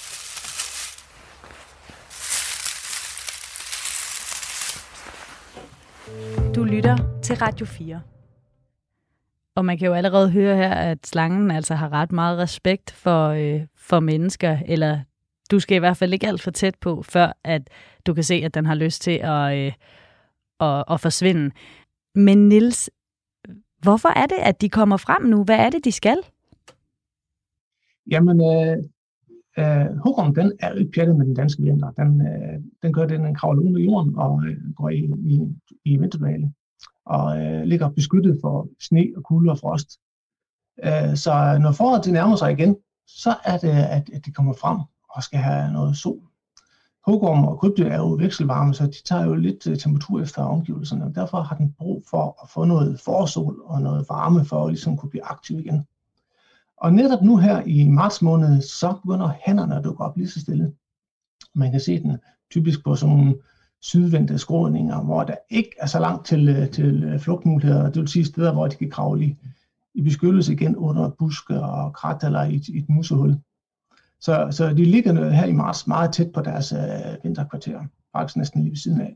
Du lytter til Radio fire. Og man kan jo allerede høre her, at slangen altså har ret meget respekt for, øh, for mennesker, eller du skal i hvert fald ikke alt for tæt på, før at du kan se, at den har lyst til at, øh, at, at forsvinde. Men Niels, hvorfor er det, at de kommer frem nu? Hvad er det, de skal? Jamen, øh, øh, hugormen, den er ikke pjattet med den danske vinter. Den, øh, den gør det, den kravler under jorden og øh, går i, i, i vinterdvale og øh, ligger beskyttet for sne og kulde og frost. Øh, så når foråret det nærmer sig igen, så er det, at, at de kommer frem og skal have noget sol. Hugorm og krybdyr er jo vekselvarme, så de tager jo lidt temperatur efter omgivelserne, og derfor har den brug for at få noget forsol og noget varme for at ligesom kunne blive aktiv igen. Og netop nu her i marts måned, så begynder hannerne at dukke op lige så stille. Man kan se den typisk på sådan nogle sydvendte skråninger, hvor der ikke er så langt til, til flugtmuligheder. Det vil sige steder, hvor de kan kravle i, i beskyttelse igen under buske og krat eller i, i et musehul. Så, så de ligger her i marts meget tæt på deres øh, vinterkvarter, faktisk næsten lige ved siden af.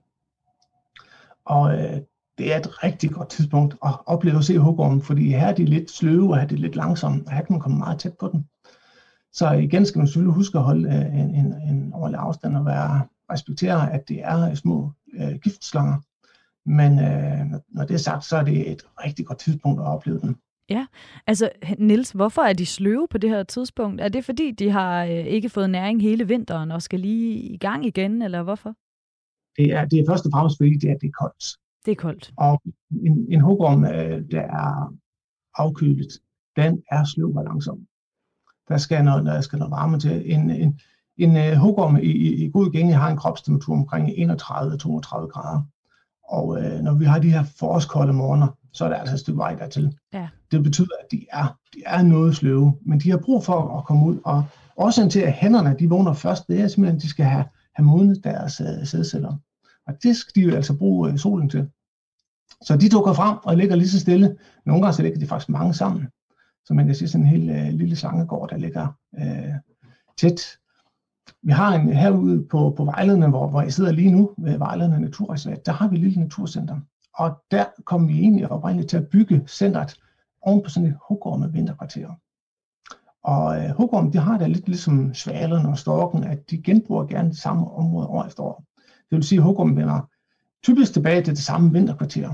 Og øh, det er et rigtig godt tidspunkt at opleve at se hugormen, fordi her er de lidt sløve, og her er de lidt langsomme, og her kan man komme meget tæt på den. Så igen skal man selvfølgelig huske at holde øh, en, en, en ordentlig afstand og være, respektere, at det er små øh, giftslanger. Men øh, når det er sagt, så er det et rigtig godt tidspunkt at opleve den. Ja, altså Niels, hvorfor er de sløve på det her tidspunkt? Er det fordi, de har øh, ikke fået næring hele vinteren og skal lige i gang igen, eller hvorfor? Det er, det er først og fremmest fordi, det er, det er koldt. Det er koldt. Og en, en hugorm, øh, der er afkølet, den er sløv og langsom. Der skal noget, der skal noget varme til. En, en, en uh, hugorm i, i, i god gænge har en kropstemperatur omkring enogtredive til toogtredive grader. Og øh, når vi har de her forårskolde morgener, så er der altså et stykke vej dertil. Ja. Det betyder, at de er, de er noget sløve, men de har brug for at komme ud. Og årsagen til, at hænderne de vågner først, det er simpelthen, at de skal have, have modnet deres øh, sædceller. Og det skal de jo altså bruge øh, solen til. Så de dukker frem og ligger lige så stille. Nogle gange så ligger de faktisk mange sammen. Så man kan se sådan en hel øh, lille slangegård, der ligger øh, tæt. Vi har en herude på, på Vejledende, hvor, hvor jeg sidder lige nu, ved Vejledende Naturreservat, der har vi et lille naturcenter. Og der kom vi egentlig oprindeligt til at bygge centret oven på sådan et hugorme vinterkvarter. Og øh, hugormen, de har det lidt ligesom svalerne og storken, at de genbruger gerne det samme område år efter år. Det vil sige, at hugormen vender typisk tilbage til det samme vinterkvarter.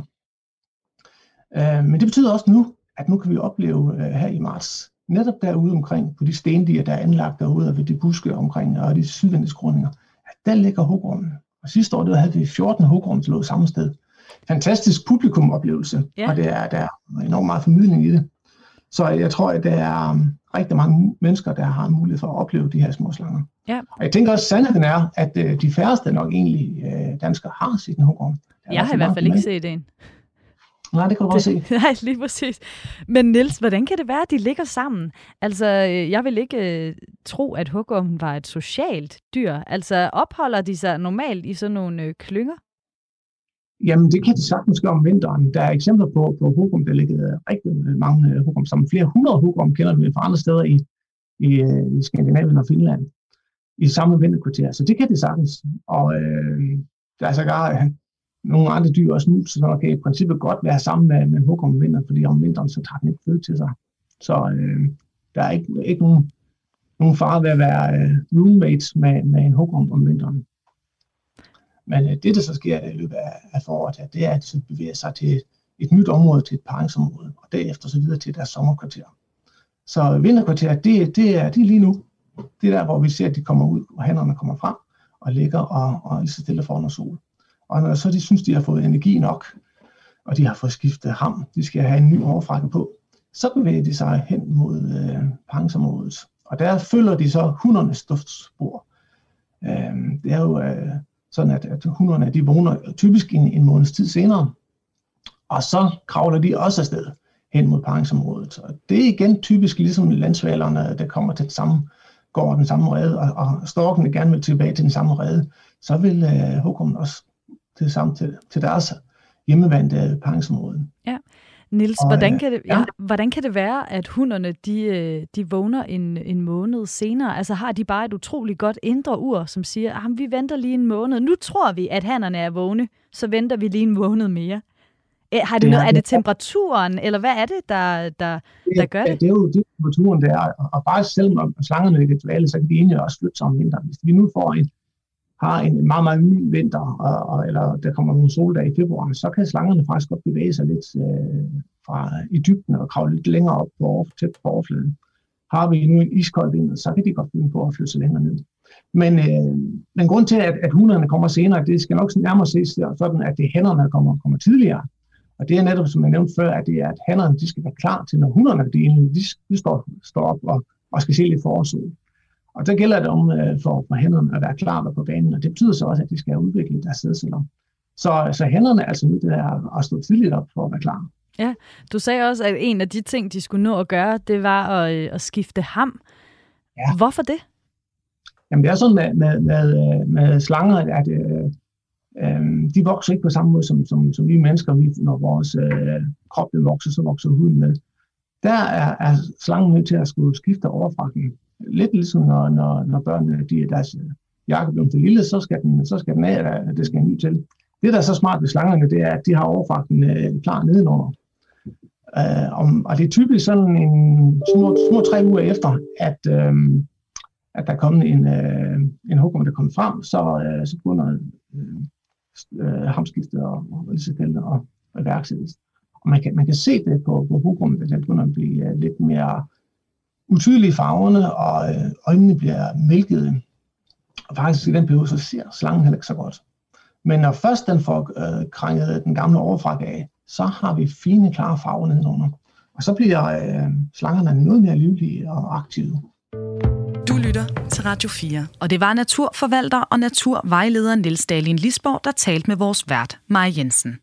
Øh, men det betyder også nu, at nu kan vi opleve øh, her i marts, netop derude omkring, på de stendiger, der er anlagt derude, og ved de buske omkring, og de sydvendiskråninger, at der ligger hugormen. Og sidste år, der havde vi fjorten hugorme, der lå samme sted. Fantastisk publikumoplevelse, ja. Og det er, der er enormt meget formidling i det. Så jeg tror, at der er um, rigtig mange mennesker, der har mulighed for at opleve de her små slanger. Ja. Og jeg tænker også, sandheden er, at uh, de færreste nok egentlig uh, danskere har set en hugorm. Jeg har i hvert fald ikke set en. Nej, det kan du godt se. Nej, lige præcis. Men Niels, hvordan kan det være, at de ligger sammen? Altså, jeg vil ikke øh, tro, at hugormen var et socialt dyr. Altså, opholder de sig normalt i sådan nogle øh, klynger? Jamen, det kan de sagtens gøre om vinteren. Der er eksempler på, på hugorm, der ligger rigtig mange hugorm sammen. Flere hundrede hugorm kender vi fra andre steder i, i, i Skandinavien og Finland i samme vinterkvarter. Så det kan de sagtens. Og øh, der er så gar nogle andre dyr og mus, så kan i princippet godt være sammen med, med en hugorm om vinteren, fordi om vinteren så tager den ikke føde til sig. Så øh, der er ikke, ikke nogen, nogen fare ved at være øh, roommates med, med en hugorm om vinteren. Men øh, det, der så sker i løbet af, af foråret, det er, at de så bevæger sig til et nyt område, til et paringsområde, og derefter så videre til deres sommerkvarter. Så vinterkvarter, det, det, er, det er lige nu. Det er der, hvor vi ser, at de kommer ud, og hannerne kommer frem og ligger og, og lige så stille foran sol. Og når så de synes, de har fået energi nok, og de har fået skiftet ham, de skal have en ny overfrakke på, så bevæger de sig hen mod øh, paringsområdet. Og der følger de så hundernes duftspor. Øh, det er jo øh, sådan, at, at hunderne de vågner typisk en, en måneds tid senere, og så kravler de også afsted hen mod paringsområdet. Og det er igen typisk ligesom landsvalerne, der kommer til den samme gård, den samme rede, og, og storkene gerne vil tilbage til den samme rede, så vil øh, hugormen også til sammen til, til deres hjemmevandte paringsområde. Ja. Niels, og, hvordan, kan det, ja. Ja, hvordan kan det være, at hunderne de, de vågner en, en måned senere? Altså har de bare et utroligt godt indre ur, som siger, at vi venter lige en måned. Nu tror vi, at hannerne er vågne, så venter vi lige en måned mere. Har det det noget, er det temperaturen, eller hvad er det, der, der, det, der gør det? Det er jo det, temperaturen, der er. Og bare selvom slangerne ligger dvale, så kan de egentlig også flytte sig om vinteren. Hvis vi nu får en har en meget, meget mild vinter, og, og, eller der kommer nogle soldage i februar, så kan slangerne faktisk godt bevæge sig lidt øh, fra i dybden og kravle lidt længere op på, tæt på overfladen. Har vi nu en iskold vinter, så kan de godt finde på at flytte sig længere ned. Men, øh, men grund til, at, at hunderne kommer senere, det skal nok nærmere ses sådan, at det er hannerne, der kommer, kommer tidligere. Og det er netop, som jeg nævnte før, at det er, at hannerne de skal være klar til, når hunderne de, de, de står, står op og, og skal se lidt forårssol. Og der gælder det om øh, for, for hænderne at være klar på banen, og det betyder så også, at de skal udvikle deres sædceller. Så, så hænderne er altså nødt til at, at stå tidligt op for at være klar. Ja, du sagde også, at en af de ting, de skulle nå at gøre, det var at, at skifte ham. Ja. Hvorfor det? Jamen det er sådan med, med, med, med slanger, at øh, øh, de vokser ikke på samme måde som, som, som vi mennesker. Vi, når vores øh, krop vokser, så vokser huden med. Der er, er slangen nødt til at skulle skifte overfrakken lidt ligesom når, når, når børnene, de, deres jakke bliver for lille, så skal den, så skal den af, at det skal en ny til. Det, der er så smart ved slangerne, det er, at de har overfrakten øh, klar nedenunder. Uh, om, og det er typisk sådan en små, små tre uger efter, at, øh, at der er kommet en, øh, en hugorm, der er kommet frem, så, øh, så begynder øh, hamskiftet og, og, og, og iværksættes. Og man kan, man kan se det på, på hugormen, at den begynder at blive uh, lidt mere utydelig i farverne, og øh, øjnene bliver mælkede. Og faktisk i den periode, så ser slangen heller ikke så godt. Men når først den får øh, krænget den gamle overfrakke af, så har vi fine, klare farver nedenunder. Og så bliver øh, slangerne noget mere livlige og aktive. Du lytter til Radio fire, og det var naturforvalter og naturvejleder Niels Dahlin Lisborg, der talte med vores vært, Maja Jensen.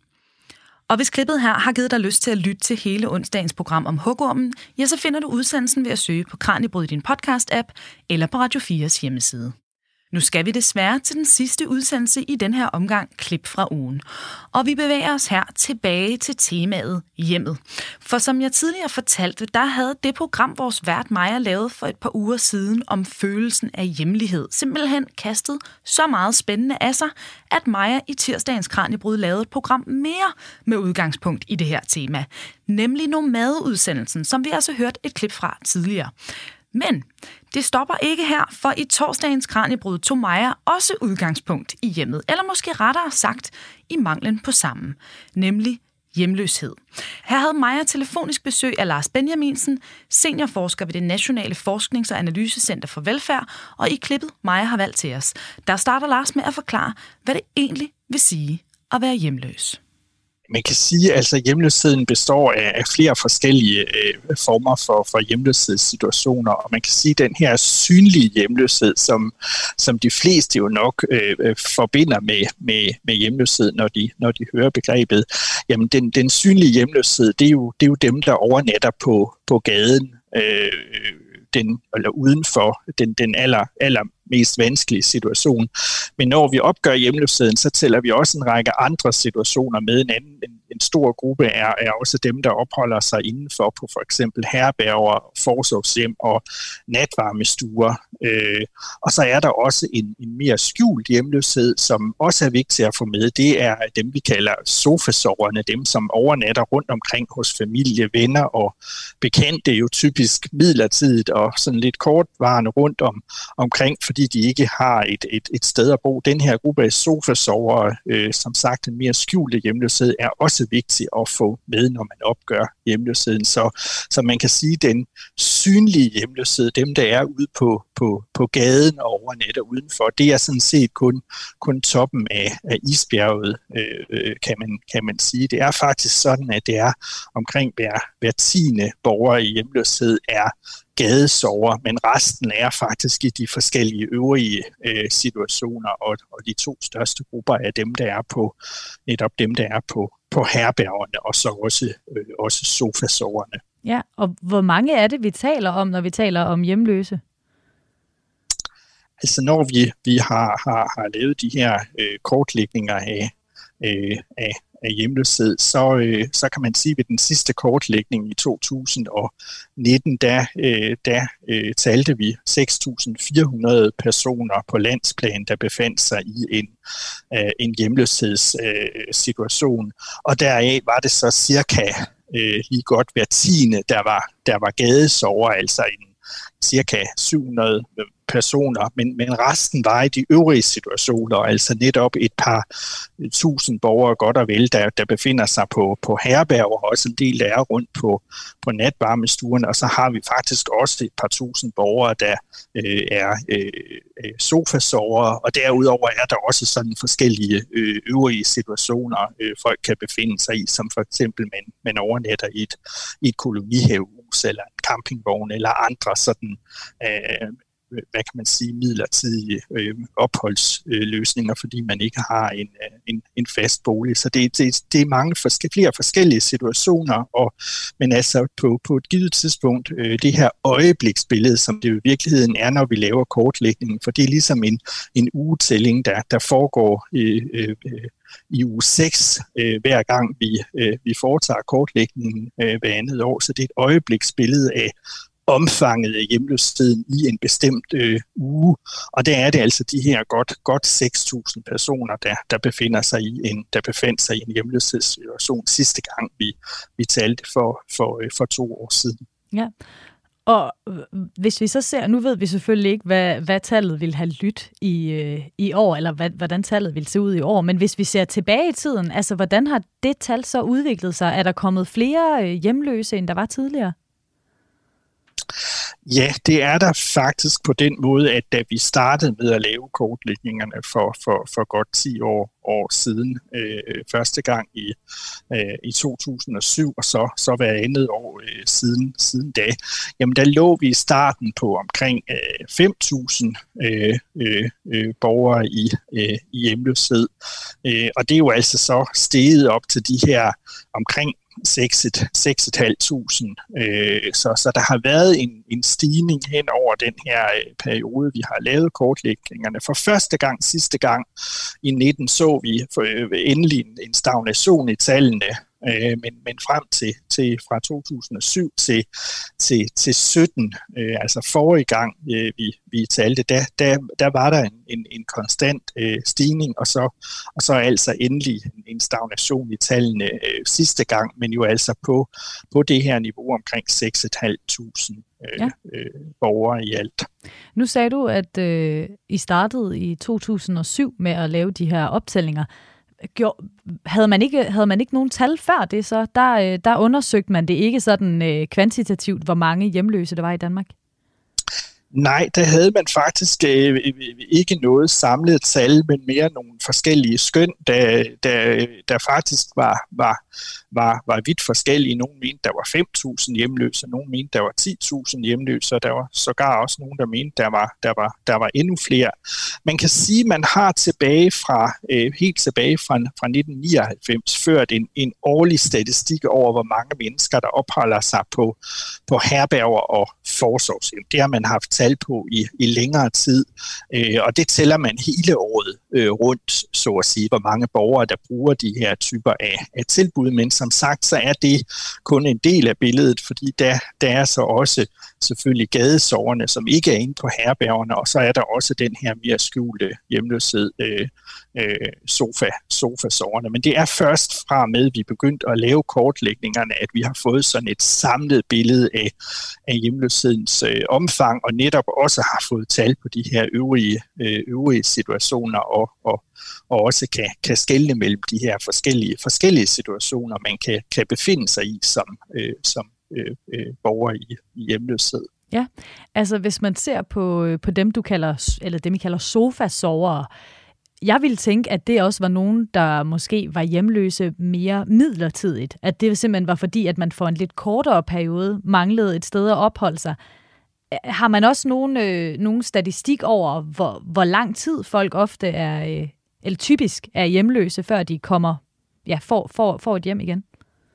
Og hvis klippet her har givet dig lyst til at lytte til hele onsdagens program om hugormen, ja, så finder du udsendelsen ved at søge på Kraniebrud i din podcast-app eller på Radio fires hjemmeside. Nu skal vi desværre til den sidste udsendelse i den her omgang klip fra ugen. Og vi bevæger os her tilbage til temaet hjemmet. For som jeg tidligere fortalte, der havde det program, vores vært Maja lavede for et par uger siden om følelsen af hjemlighed, simpelthen kastet så meget spændende af sig, at Maja i tirsdagens Kraniebrud lavede et program mere med udgangspunkt i det her tema. Nemlig nomadeudsendelsen, som vi altså hørt et klip fra tidligere. Men det stopper ikke her, for i torsdagens Kraniebrud tog Maja også udgangspunkt i hjemmet, eller måske rettere sagt i manglen på samme, nemlig hjemløshed. Her havde Maja telefonisk besøg af Lars Benjaminsen, seniorforsker ved det Nationale Forsknings- og Analysecenter for Velfærd, og i klippet Maja har valgt til os, der starter Lars med at forklare, hvad det egentlig vil sige at være hjemløs. Man kan sige, at altså, hjemløsheden består af, af flere forskellige øh, former for, for hjemløshedssituationer, og man kan sige, at den her synlige hjemløshed, som, som de fleste jo nok øh, forbinder med, med, med hjemløshed, når de, når de hører begrebet, jamen den, den synlige hjemløshed, det er jo, det er jo dem, der overnatter på, på gaden, øh, den, eller uden for den, den aller, aller mest vanskelige situation. Men når vi opgør hjemløsheden, så tæller vi også en række andre situationer med. En, anden, en, en stor gruppe er, er også dem, der opholder sig indenfor på for eksempel herberger, forsorgshjem og natvarmestuer. Øh, og så er der også en, en mere skjult hjemløshed, som også er vigtigt at få med. Det er dem, vi kalder sofasoverne, dem som overnatter rundt omkring hos familie, venner og bekendte, jo typisk midlertidigt og sådan lidt kortvarende rundt om, omkring, fordi de ikke har et, et, et sted at bo. Den her gruppe af sofasovere, øh, som sagt en mere skjulte hjemløshed, er også vigtig at få med, når man opgør hjemløsheden. Så, så man kan sige, at den synlige hjemløshed, dem der er ude på, på, på gaden og overnatter udenfor, det er sådan set kun, kun toppen af, af isbjerget, øh, kan, man, kan man sige. Det er faktisk sådan, at det er omkring hver, hver tiende borger i hjemløshed er gadesover, men resten er faktisk i de forskellige øvrige øh, situationer, og, og de to største grupper er dem, der er på netop dem, der er på, på herbergerne, og så også, øh, også sofasoverne. Ja, og hvor mange er det, vi taler om, når vi taler om hjemløse? Altså når vi, vi har, har, har lavet de her øh, kortlægninger af, øh, af af hjemløshed, så, øh, så kan man sige, at ved den sidste kortlægning i to tusind nitten, der, øh, der øh, talte vi seks tusind fire hundrede personer på landsplan, der befandt sig i en, øh, en hjemløshedssituation. Øh, og deraf var det så cirka øh, lige godt hver tiende, der var, der var gadesover, altså en cirka syv hundrede personer, men, men resten var i de øvrige situationer, altså netop et par tusind borgere godt og vel, der, der befinder sig på, på herberger, og også en del, der er rundt på, på natvarmestuerne, og så har vi faktisk også et par tusind borgere, der øh, er øh, sofasovere, og derudover er der også sådan forskellige øh, øvrige situationer, øh, folk kan befinde sig i, som for eksempel man, man overnatter i et, i et kolonihævehus, eller en campingvogn, eller andre sådan øh, hvad kan man sige, midlertidige øh, opholdsløsninger, øh, fordi man ikke har en, en, en fast bolig. Så det, det, det er mange forske, flere forskellige situationer, og, men altså på, på et givet tidspunkt, øh, det her øjebliksbillede, som det i virkeligheden er, når vi laver kortlægningen, for det er ligesom en, en ugetælling, der, der foregår øh, øh, i uge seks, øh, hver gang vi, øh, vi foretager kortlægningen øh, hver andet år. Så det er et øjebliksbillede af omfanget af hjemløsheden i en bestemt øh, uge. Og der er det altså de her godt, godt seks tusind personer, der, der, befinder sig i en, der befinder sig i en hjemløshedssituation sidste gang, vi, vi talte for, for, for to år siden. Ja, og hvis vi så ser, nu ved vi selvfølgelig ikke, hvad, hvad tallet vil have lyttet i, øh, i år, eller hvad, hvordan tallet vil se ud i år, men hvis vi ser tilbage i tiden, altså hvordan har det tal så udviklet sig? Er der kommet flere øh, hjemløse, end der var tidligere? Ja, det er der faktisk på den måde, at da vi startede med at lave kortlægningerne for, for, for godt ti år, år siden, øh, første gang i, øh, i to tusind og syv, og så, så hver andet år øh, siden, siden da, jamen der lå vi i starten på omkring øh, fem tusind øh, øh, øh, borgere i, øh, i hjemløshed. Øh, og det er jo altså så steget op til de her omkring seks tusind fem hundrede. Øh, så, så der har været en, en stigning hen over den her øh, periode, vi har lavet kortlægningerne. For første gang, sidste gang i nitten, så vi for, øh, endelig en, en stagnation i tallene, øh, men, men frem til, til fra to tusind og syv til, til, til sytten, øh, altså forrige gang øh, vi, vi talte, der, der, der var der en, en, en konstant øh, stigning, og så, og så altså endelig en, en stagnation i tallene øh, sidste gang, men jo altså på, på det her niveau omkring seks tusind fem hundrede øh, ja. øh, borgere i alt. Nu sagde du, at øh, I startede i to tusind og syv med at lave de her optællinger. Gjorde, havde, man ikke, havde man ikke nogen tal før det, så der, der undersøgte man det ikke sådan øh, kvantitativt, hvor mange hjemløse der var i Danmark? Nej, der havde man faktisk øh, ikke noget samlet tal, men mere nogle forskellige skøn, der, der, der faktisk var, var, var, var vidt forskellige. Nogle mente, der var fem tusind hjemløse, nogle mente, der var ti tusind hjemløse, og der var sågar også nogle, der mente, der var, der var, der var endnu flere. Man kan sige, at man har tilbage fra, øh, helt tilbage fra, fra nitten nioghalvfems ført en, en årlig statistik over, hvor mange mennesker, der opholder sig på, på herberger og forsorgshjem. Det har man haft tal på i, i længere tid, øh, og det tæller man hele året øh, rundt, så at sige, hvor mange borgere, der bruger de her typer af, af tilbud, men som sagt, så er det kun en del af billedet, fordi der, der er så også selvfølgelig gadesoverne, som ikke er inde på herbergerne, og så er der også den her mere skjulte hjemløshed, øh, øh, sofa, sofasoverne. Men det er først fra med, at vi begyndte at lave kortlægningerne, at vi har fået sådan et samlet billede af, af hjemløshedens øh, omfang, og netop også har fået tal på de her øvrige, øh, øvrige situationer, og, og, og også kan, kan skelne mellem de her forskellige, forskellige situationer, man kan, kan befinde sig i som, øh, som øh, øh, borger i, i hjemløshed. Ja, altså hvis man ser på, på dem, du kalder, eller dem, I kalder sofasovere, jeg ville tænke, at det også var nogen, der måske var hjemløse mere midlertidigt. At det simpelthen var fordi, at man for en lidt kortere periode manglede et sted at opholde sig. Har man også nogen, øh, nogen statistik over, hvor, hvor lang tid folk ofte er, øh, eller typisk er hjemløse, før de kommer, ja, får, får, får et hjem igen?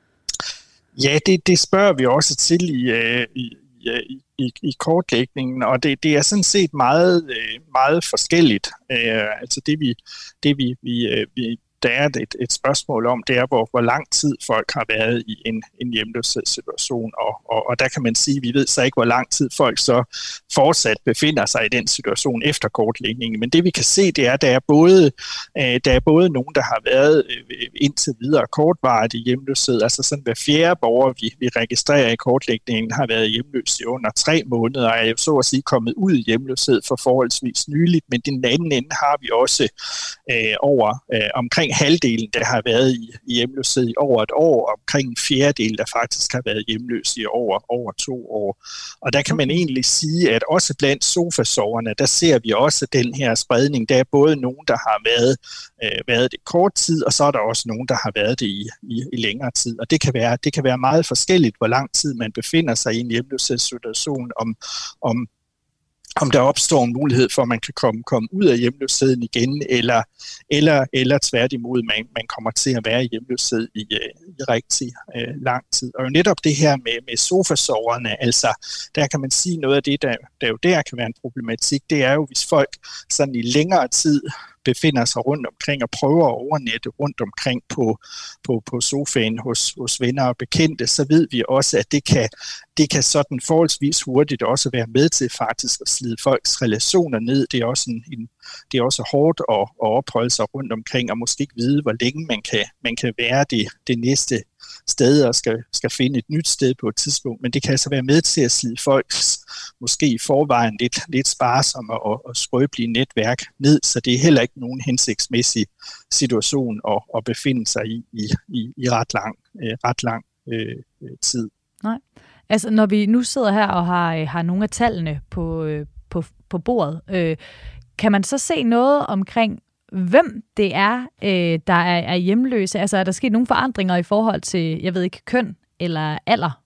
Ja, det, det spørger vi også til i, øh, i, i, i, i kortlægningen, og det, det er sådan set meget, øh, meget forskelligt. Øh, altså det vi, det vi, vi, øh, vi der er et, et spørgsmål om, det er, hvor, hvor lang tid folk har været i en, en hjemløshedssituation, og, og, og der kan man sige, vi ved så ikke, hvor lang tid folk så fortsat befinder sig i den situation efter kortlægningen, men det vi kan se, det er, at der er både, øh, der er både nogen, der har været øh, indtil videre kortvarigt i hjemløshed, altså sådan hver fjerde borger, vi, vi registrerer i kortlægningen, har været hjemløs i under tre måneder, og er jo så at sige kommet ud i hjemløshed for forholdsvis nyligt, men den anden ende har vi også øh, over øh, omkring halvdelen, der har været i, i hjemløshed i over et år, og omkring en fjerdedel, der faktisk har været hjemløse i over, over to år. Og der kan man egentlig sige, at også blandt sofasoverne, der ser vi også den her spredning. Der er både nogen, der har været, øh, været det kort tid, og så er der også nogen, der har været det i, i, i længere tid. Og det kan, være, det kan være meget forskelligt, hvor lang tid man befinder sig i en hjemløshedssituation, om, om om der opstår en mulighed for, at man kan komme, komme ud af hjemløsheden igen, eller, eller, eller tværtimod, man, man kommer til at være i hjemløshed i, i rigtig øh, lang tid. Og jo netop det her med, med sofasoverne, altså der kan man sige noget af det, der, der jo der kan være en problematik, det er jo, hvis folk sådan i længere tid befinder sig rundt omkring og prøver at overnatte rundt omkring på, på, på sofaen hos, hos venner og bekendte, så ved vi også, at det kan, det kan sådan forholdsvis hurtigt også være med til faktisk at slide folks relationer ned. Det er også, en, en, det er også hårdt at, at opholde sig rundt omkring og måske ikke vide, hvor længe man kan, man kan være det, det næste sted og skal, skal finde et nyt sted på et tidspunkt, men det kan altså være med til at slide folks måske i forvejen lidt, lidt sparsomme og, og skrøbelige netværk ned, så det er heller ikke nogen hensigtsmæssig situation at, at befinde sig i i, i, i ret lang, øh, ret lang øh, tid. Nej. Altså når vi nu sidder her og har, har nogle af tallene på, på, på bordet, øh, kan man så se noget omkring hvem det er, øh, der er, er hjemløse? Altså er der sket nogle forandringer i forhold til, jeg ved ikke, køn eller alder?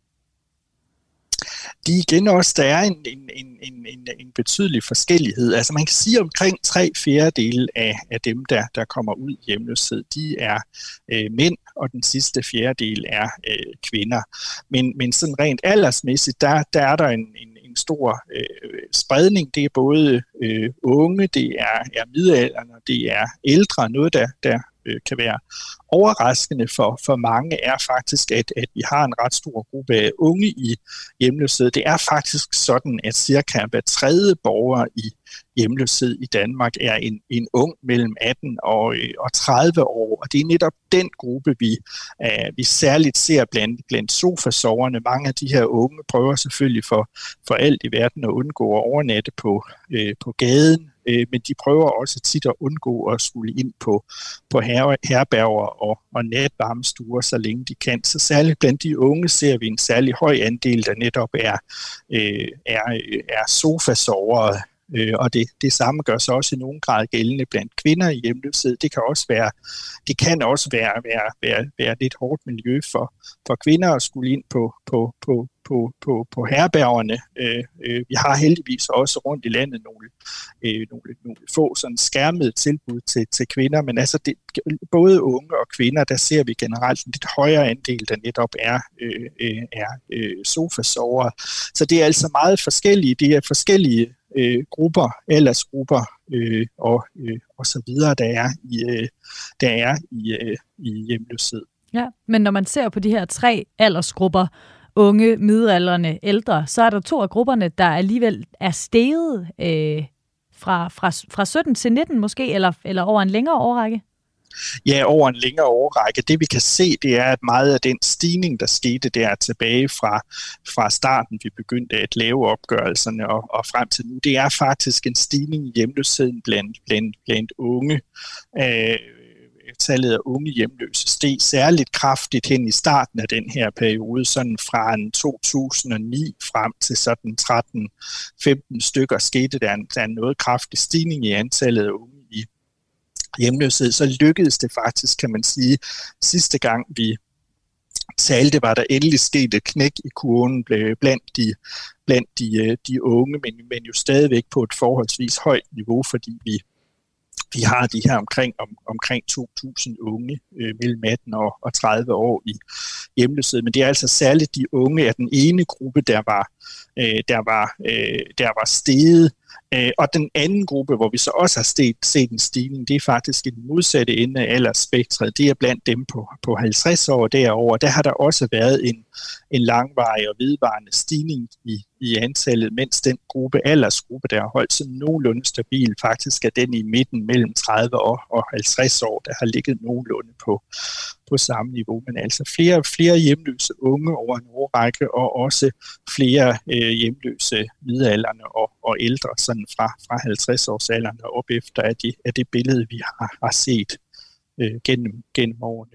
De igen også, der er en, en, en, en, en betydelig forskellighed. Altså man kan sige omkring tre fjerdedele af, af dem, der, der kommer ud i hjemløshed, de er øh, mænd, og den sidste fjerdedel er øh, kvinder. Men, men sådan rent aldersmæssigt, der, der er der en, en, en stor øh, spredning. Det er både øh, unge, det er, er middelaldrende, det er ældre. Noget, der, der øh, kan være overraskende for, for mange, er faktisk, at, at vi har en ret stor gruppe af unge i hjemløshed. Det er faktisk sådan, at cirka hver tredje borger i hjemløshed i Danmark er en, en ung mellem atten og, og tredive år, og det er netop den gruppe, vi, uh, vi særligt ser blandt, blandt sofasoverne. Mange af de her unge prøver selvfølgelig for, for alt i verden at undgå at overnatte på, uh, på gaden, uh, men de prøver også tit at undgå at skulle ind på, på her, herberger og, og natvarmestuer, så længe de kan. Så særligt blandt de unge ser vi en særlig høj andel, der netop er, uh, er, er sofasovere. Øh, og det, det samme gør sig også i nogen grad gældende blandt kvinder i hjemløshed. Det kan også være, det kan også være, være, være, være lidt hårdt miljø for, for kvinder at skulle ind på, på, på, på, på, på herbergerne. Øh, øh, vi har heldigvis også rundt i landet nogle, øh, nogle, nogle få sådan skærmede tilbud til, til kvinder, men altså det, både unge og kvinder, der ser vi generelt en lidt højere andel, der netop er, øh, øh, er øh, sofasovere. Så det er altså meget forskellige. Det er forskellige Øh, grupper, aldersgrupper øh, og, øh, og så videre, der er i, øh, der er i, øh, i hjemløshed. Ja, men når man ser på de her tre aldersgrupper, unge, middelaldrende, ældre, så er der to af grupperne, der alligevel er steget øh, fra, fra, fra sytten til nitten måske, eller, eller over en længere årrække? Ja, over en længere årrække. Det vi kan se, det er, at meget af den stigning, der skete der tilbage fra, fra starten, vi begyndte at lave opgørelserne og, og frem til nu, det er faktisk en stigning i hjemløsheden blandt, blandt, blandt unge. Øh, tallet af unge hjemløse steg særligt kraftigt hen i starten af den her periode, sådan fra en to tusind og ni frem til sådan tretten femten stykker skete der en, der en noget kraftig stigning i antallet af unge i hjemløshed. Så lykkedes det faktisk, kan man sige, sidste gang vi talte, var der endelig sket et knæk i kurven blandt de, blandt de, de unge, men, men jo stadigvæk på et forholdsvis højt niveau, fordi vi Vi har de her omkring, om, omkring to tusind unge øh, mellem atten og, og tredive år i hjemløshed. Men det er altså særligt de unge af den ene gruppe, der var, øh, der var, øh, der var steget. Øh, og den anden gruppe, hvor vi så også har set, set en stigning, det er faktisk i den modsatte ende af aldersspektret. Det er blandt dem på, på halvtreds år derover. Der har der også været en, en langvarig og vedvarende stigning i, i antallet, mens den gruppe, aldersgruppe, der har holdt sig nogenlunde stabil, faktisk er den i midten mellem tredive og, og halvtreds år, der har ligget nogenlunde på, på samme niveau. Men altså flere flere hjemløse unge over en årrække, og også flere øh, hjemløse middelaldrende og, og ældre, sådan fra, fra halvtreds års alderen og op efter af det, af det billede, vi har, har set øh, gennem, gennem årene.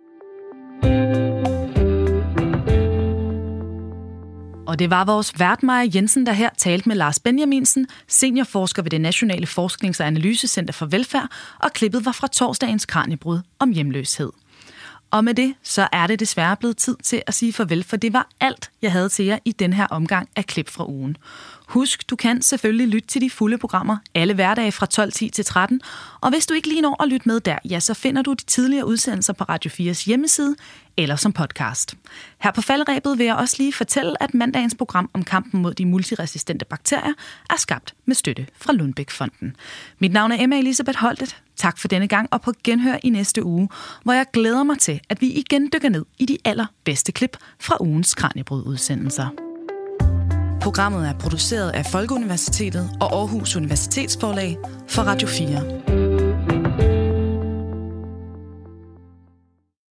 Og det var vores vært Maja Jensen, der her talte med Lars Benjaminsen, seniorforsker ved det Nationale Forsknings- og Analysecenter for Velfærd, og klippet var fra torsdagens Kraniebrud om hjemløshed. Og med det, så er det desværre blevet tid til at sige farvel, for det var alt, jeg havde til jer i den her omgang af klip fra ugen. Husk, du kan selvfølgelig lytte til de fulde programmer alle hverdage fra tolv ti til tretten, og hvis du ikke lige når at lytte med der, ja, så finder du de tidligere udsendelser på Radio fires hjemmeside eller som podcast. Her på falderebet vil jeg også lige fortælle, at mandagens program om kampen mod de multiresistente bakterier er skabt med støtte fra Lundbeck-fonden. Mit navn er Emma Elisabeth Holtet. Tak for denne gang, og på genhør i næste uge, hvor jeg glæder mig til, at vi igen dykker ned i de allerbedste klip fra ugens Kraniebrud-udsendelser. Programmet er produceret af Folkeuniversitetet og Aarhus Universitetsforlag for Radio fire.